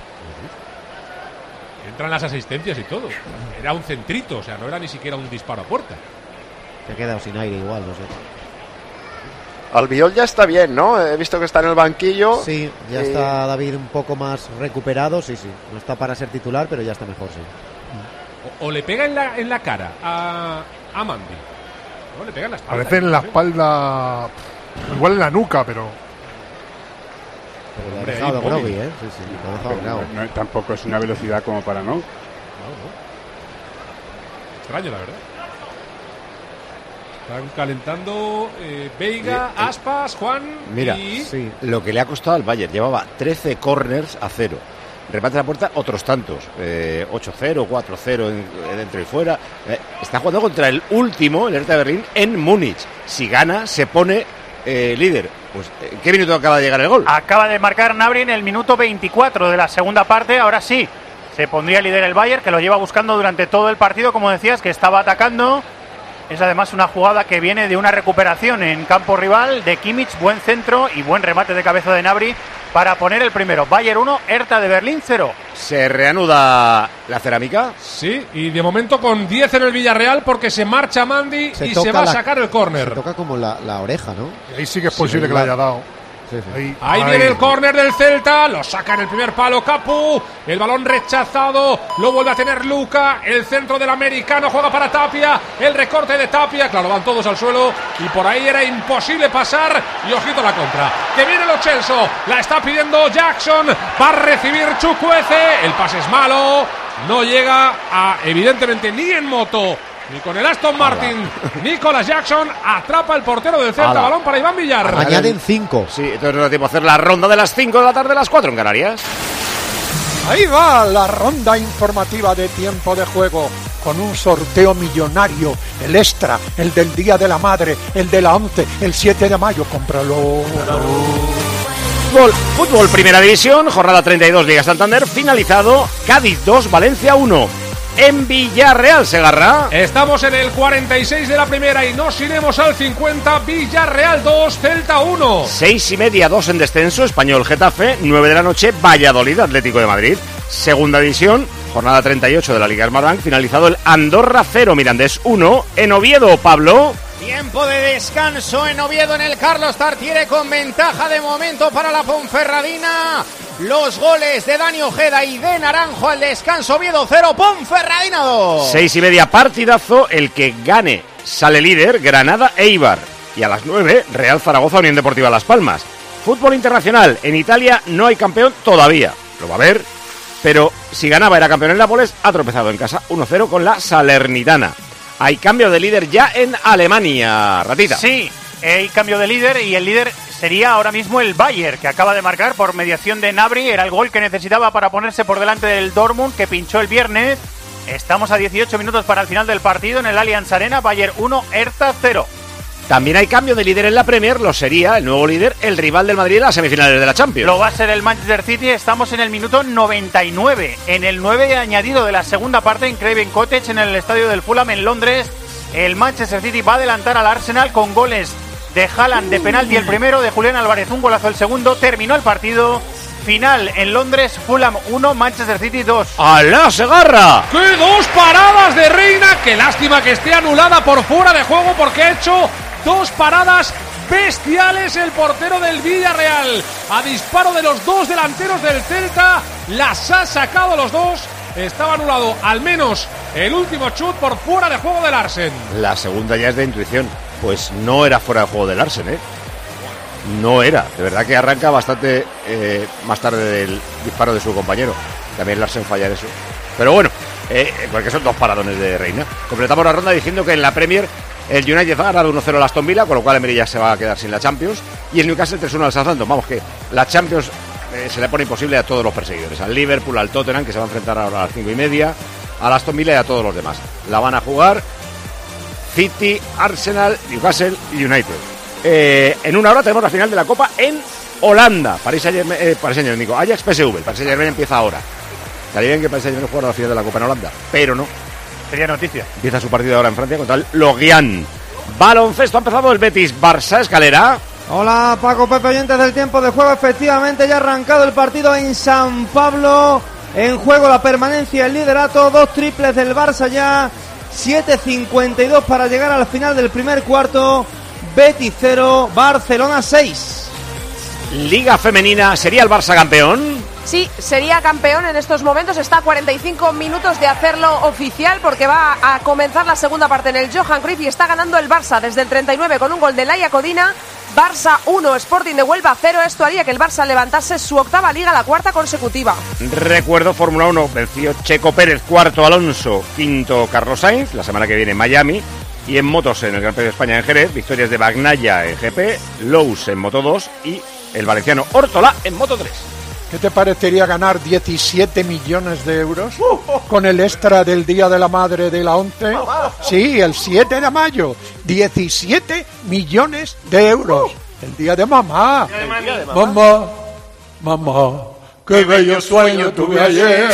Entran las asistencias y todo. Era un centrito, o sea, no era ni siquiera un disparo a puerta. Se ha quedado sin aire igual, no sé. Albiol ya está bien, ¿no? He visto que está en el banquillo. Sí, ya está David un poco más recuperado, sí. No está para ser titular, pero ya está mejor, sí. O le pega en la cara a Mandi. No, le pega en la espalda. Parece en la espalda, igual en la nuca, pero lo ha dejado Grogui, ¿eh? Sí, lo ha dejado Grogui. No, tampoco es una velocidad como para no. Extraño, la verdad. Están calentando Veiga, Aspas, Juan. Mira, lo que le ha costado al Bayern. Llevaba 13 corners a 0. Remate a la puerta, otros tantos. 8-0, 4-0 dentro y fuera. Está jugando contra el último, el Hertha Berlín, en Múnich. Si gana, se pone líder. Pues, ¿en qué minuto acaba de llegar el gol? Acaba de marcar Gnabry en el minuto 24 de la segunda parte. Ahora sí, se pondría líder el Bayern, que lo lleva buscando durante todo el partido, como decías, que estaba atacando. Es además una jugada que viene de una recuperación en campo rival de Kimmich, buen centro y buen remate de cabeza de Gnabry para poner el primero. Bayern 1, Hertha de Berlín 0. ¿Se reanuda la cerámica? Sí, y de momento con 10 en el Villarreal porque se marcha Mandi y se va a sacar el córner. Se toca como la oreja, ¿no? Ahí sí que es posible que le haya dado. Sí. Ahí viene el córner del Celta, lo saca en el primer palo Capu, el balón rechazado, lo vuelve a tener Luca, el centro del americano juega para Tapia, el recorte de Tapia, claro, van todos al suelo y por ahí era imposible pasar y ojito la contra, que viene Lo Celso, la está pidiendo Jackson, va a recibir Chukwueze, el pase es malo, no llega evidentemente ni en moto ni con el Aston Martin. Nicolas Jackson atrapa el portero del Celta. Balón para Iván Villar. Añaden 5. Sí, entonces no da tiempo a hacer la ronda de las 5 de la tarde, las 4 en Canarias. Ahí va la ronda informativa de tiempo de juego, con un sorteo millonario, el extra, el del Día de la Madre, el de la 11, el 7 de mayo. Cómpralo. Fútbol Primera División, jornada 32, Liga Santander, finalizado. Cádiz 2, Valencia 1. En Villarreal, Segarra. Estamos en el 46 de la primera y nos iremos al 50. Villarreal 2, Celta 1. 6:30, 2 en descenso. Español Getafe. 9 de la noche, Valladolid, Atlético de Madrid. Segunda división, jornada 38 de la Liga Smartbank. Finalizado el Andorra 0, Mirandés 1. En Oviedo, Pablo. Tiempo de descanso en Oviedo, en el Carlos Tartiere, con ventaja de momento para la Ponferradina. Los goles de Dani Ojeda y de Naranjo al descanso. Oviedo 0, Ponferradina 2. 6:30, partidazo. El que gane sale líder, Granada Eibar. Y a las 9, Real Zaragoza, Unión Deportiva Las Palmas. Fútbol internacional. En Italia no hay campeón todavía. Lo va a haber. Pero si ganaba era campeón el Nápoles, ha tropezado en casa 1-0 con la Salernitana. Hay cambio de líder ya en Alemania, Ratita. Sí, hay cambio de líder y el líder sería ahora mismo el Bayern, que acaba de marcar por mediación de Gnabry. Era el gol que necesitaba para ponerse por delante del Dortmund, que pinchó el viernes. Estamos a 18 minutos para el final del partido en el Allianz Arena. Bayern 1, Hertha 0. También hay cambio de líder en la Premier, lo sería el nuevo líder, el rival del Madrid en las semifinales de la Champions. Lo va a ser el Manchester City, estamos en el minuto 99, en el 9 añadido de la segunda parte en Craven Cottage, en el estadio del Fulham en Londres. El Manchester City va a adelantar al Arsenal con goles de Haaland de penalti el primero, de Julián Álvarez un golazo el segundo. Terminó el partido. Final en Londres, Fulham 1, Manchester City 2. ¡Alá, Segarra! ¡Qué dos paradas de Reina! ¡Qué lástima que esté anulada por fuera de juego porque ha hecho dos paradas bestiales el portero del Villarreal! A disparo de los dos delanteros del Celta, las ha sacado los dos. Estaba anulado al menos el último chut por fuera de juego del Larsen. La segunda ya es de intuición. Pues no era fuera de juego del Larsen, ¿eh? No era, de verdad que arranca bastante más tarde del disparo de su compañero. También Larsen fallar eso. Pero bueno, porque son dos paradones de Reina. Completamos la ronda diciendo que en la Premier el United ha ganado 1-0 al Aston Villa, con lo cual Emery ya se va a quedar sin la Champions. Y el Newcastle 3-1 al Southampton. Vamos, que la Champions se le pone imposible a todos los perseguidores. Al Liverpool, al Tottenham, que se va a enfrentar ahora a las 5:30, al Aston Villa y a todos los demás. La van a jugar City, Arsenal, Newcastle y United. En una hora tenemos la final de la Copa en Holanda. Paris Saint-Germain, digo, Ajax PSV. Paris Saint-Germain empieza ahora. Estaría bien que Paris Saint-Germain jugara la final de la Copa en Holanda, pero no. Sería noticia. Empieza su partido ahora en Francia contra el Lorient. Baloncesto, ha empezado el Betis Barça, Escalera. Hola Paco, Pepe, oyentes del tiempo de juego. Efectivamente ya ha arrancado el partido en San Pablo. En juego la permanencia, el liderato, 2 triples del Barça ya. 7:52 para llegar al final del primer cuarto. Betis 0, Barcelona 6. Liga femenina, ¿sería el Barça campeón? Sí, sería campeón en estos momentos. Está a 45 minutos de hacerlo oficial porque va a comenzar la segunda parte en el Johan Cruyff y está ganando el Barça desde el 39 con un gol de Laia Codina. Barça 1, Sporting de Huelva 0. Esto haría que el Barça levantase su octava liga, la cuarta consecutiva. Recuerdo, Fórmula 1, venció Checo Pérez, cuarto Alonso, quinto Carlos Sainz, la semana que viene en Miami. Y en motos, en el Gran Premio de España en Jerez, victorias de Bagnaia en GP, Lous en Moto 2 y el valenciano Ortola en Moto 3. ¿Qué te parecería ganar 17 millones de euros con el extra del Día de la Madre de la 11? Sí, el 7 de mayo, 17 millones de euros. El Día de Mamá. Mamá, qué bello sueño tuve ayer.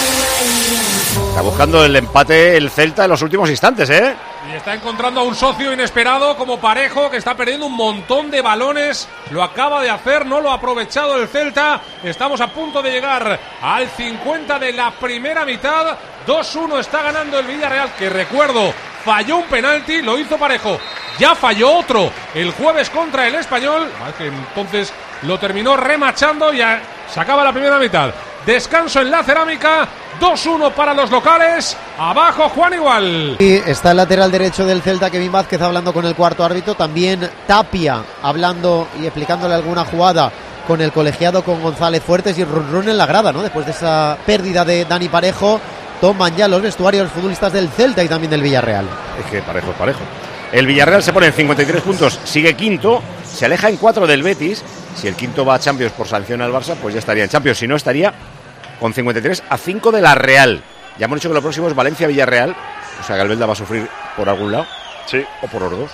Está buscando el empate el Celta en los últimos instantes, ¿eh? Y está encontrando a un socio inesperado como Parejo, que está perdiendo un montón de balones. Lo acaba de hacer, no lo ha aprovechado el Celta. Estamos a punto de llegar al 50 de la primera mitad. 2-1 está ganando el Villarreal, que recuerdo, falló un penalti, lo hizo Parejo. Ya falló otro el jueves contra el Español, que entonces lo terminó remachando y se acaba la primera mitad. Descanso en la cerámica, 2-1 para los locales, abajo Juan Igual. Y está el lateral derecho del Celta, Kevin Vázquez, hablando con el cuarto árbitro, también Tapia hablando y explicándole alguna jugada con el colegiado, con González Fuertes, y run en la grada, ¿no? Después de esa pérdida de Dani Parejo, toman ya los vestuarios los futbolistas del Celta y también del Villarreal. Es que Parejo es Parejo. El Villarreal se pone en 53 puntos, sigue quinto, se aleja en 4 del Betis. Si el quinto va a Champions por sanción al Barça, pues ya estaría en Champions. Si no, estaría con 53 a 5 de la Real. Ya hemos dicho que lo próximo es Valencia-Villarreal. O sea, Galvelda va a sufrir por algún lado. Sí. O por los dos.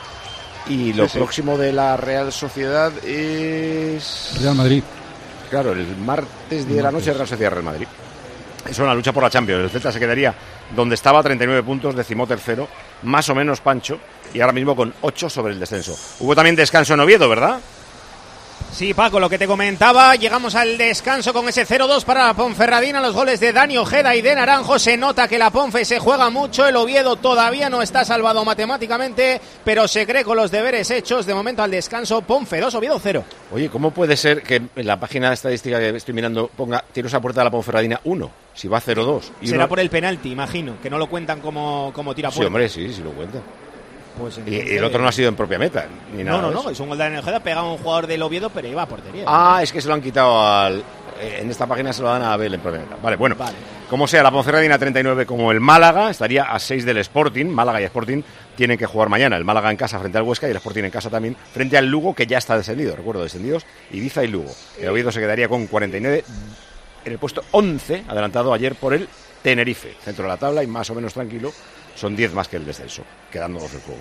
Y lo próximo de la Real Sociedad es... Real Madrid. Claro, el martes 10 de la noche Real Sociedad-Real Madrid. Es una lucha por la Champions. El Celta se quedaría donde estaba, 39 puntos, decimotercero, más o menos Pancho, y ahora mismo con 8 sobre el descenso. Hubo también descanso en Oviedo, ¿verdad? Sí, Paco, lo que te comentaba, llegamos al descanso con ese 0-2 para la Ponferradina, los goles de Dani Ojeda y de Naranjo. Se nota que la Ponfe se juega mucho, el Oviedo todavía no está salvado matemáticamente, pero se cree con los deberes hechos. De momento al descanso, Ponfe 2, Oviedo 0. Oye, ¿cómo puede ser que en la página de estadística que estoy mirando ponga tiros a puerta de la Ponferradina 1, si va 0-2? Será por el penalti, imagino, que no lo cuentan como tira a puerta. Sí, hombre, sí lo cuentan. Pues entonces... Y el otro no ha sido en propia meta, ni nada. No, es un gol de Dani Ojeda, pegaba a un jugador del Oviedo, pero iba a portería. Ah, es que se lo han quitado al... en esta página se lo dan a Abel en propia meta. Vale, bueno, como sea, la Ponferradina 39 como el Málaga, estaría a 6 del Sporting. Málaga y Sporting tienen que jugar mañana. El Málaga en casa frente al Huesca y el Sporting en casa también frente al Lugo, que ya está descendido. Recuerdo, descendidos Ibiza y Lugo. El Oviedo se quedaría con 49 en el puesto 11, adelantado ayer por el Tenerife. Centro de la tabla y más o menos tranquilo. Son 10 más que el descenso, quedándonos el juego.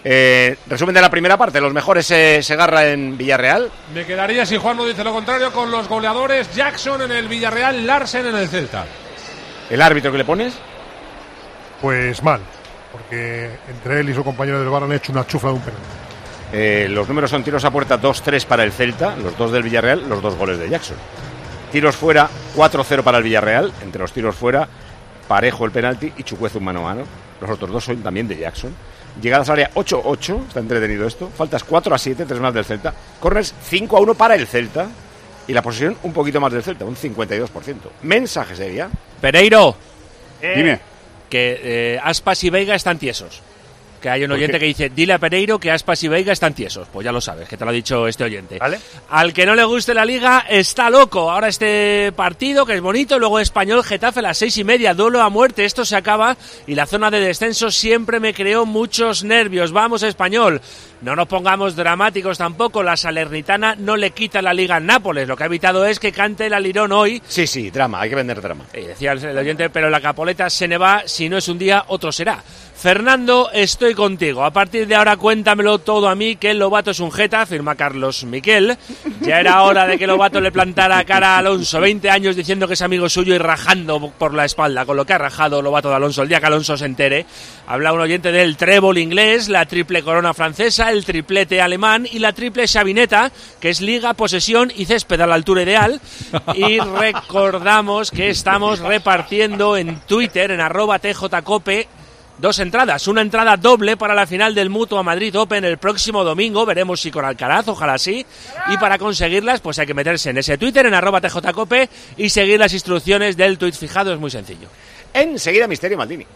Resumen de la primera parte, los mejores Segarra en Villarreal. Me quedaría, si Juan no dice lo contrario, con los goleadores Jackson en el Villarreal, Larsen en el Celta. ¿El árbitro que le pones? Pues mal, porque entre él y su compañero del VAR han hecho una chufla de un penalti. Los números son tiros a puerta 2-3 para el Celta, los 2 del Villarreal, los 2 goles de Jackson. Tiros fuera 4-0 para el Villarreal, entre los tiros fuera, parejo el penalti y Chukwueze un mano a mano. Los otros 2 son también de Jackson. Llegadas al área 8-8, está entretenido esto. Faltas 4-7, 3 más del Celta. Corners 5-1 para el Celta. Y la posesión un poquito más del Celta, un 52%. Mensaje sería. Pereiro. Dime. Que Aspas y Veiga están tiesos. Que hay un oyente que dice, dile a Pereiro que Aspas y Veiga están tiesos. Pues ya lo sabes, que te lo ha dicho este oyente. ¿Vale? Al que no le guste la Liga, está loco. Ahora este partido, que es bonito, luego Español Getafe a las 6:30, duelo a muerte. Esto se acaba y la zona de descenso siempre me creó muchos nervios. Vamos, Español. No nos pongamos dramáticos tampoco. La Salernitana no le quita la Liga al Nápoles. Lo que ha evitado es que cante el Alirón hoy. Sí, drama, hay que vender drama. Decía el oyente, pero la capoleta se ne va. Si no es un día, otro será. Fernando, estoy contigo. A partir de ahora cuéntamelo todo a mí, que el Lobato es un jeta, firma Carlos Miquel. Ya era hora de que Lobato le plantara cara a Alonso. 20 años diciendo que es amigo suyo y rajando por la espalda, con lo que ha rajado Lobato de Alonso el día que Alonso se entere. Habla un oyente del trébol inglés, la triple corona francesa, el triplete alemán y la triple chavineta, que es liga, posesión y césped a la altura ideal. Y recordamos que estamos repartiendo en Twitter, en @tjcope, 2 entradas, una entrada doble para la final del Mutua Madrid Open el próximo domingo, veremos si con Alcaraz, ojalá sí, y para conseguirlas pues hay que meterse en ese Twitter, en @tjcope, y seguir las instrucciones del tuit fijado, es muy sencillo. Enseguida Misterio Maldini.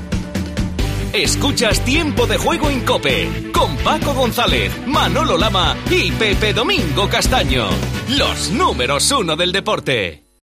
Escuchas Tiempo de Juego en COPE, con Paco González, Manolo Lama y Pepe Domingo Castaño, los números 1 del deporte.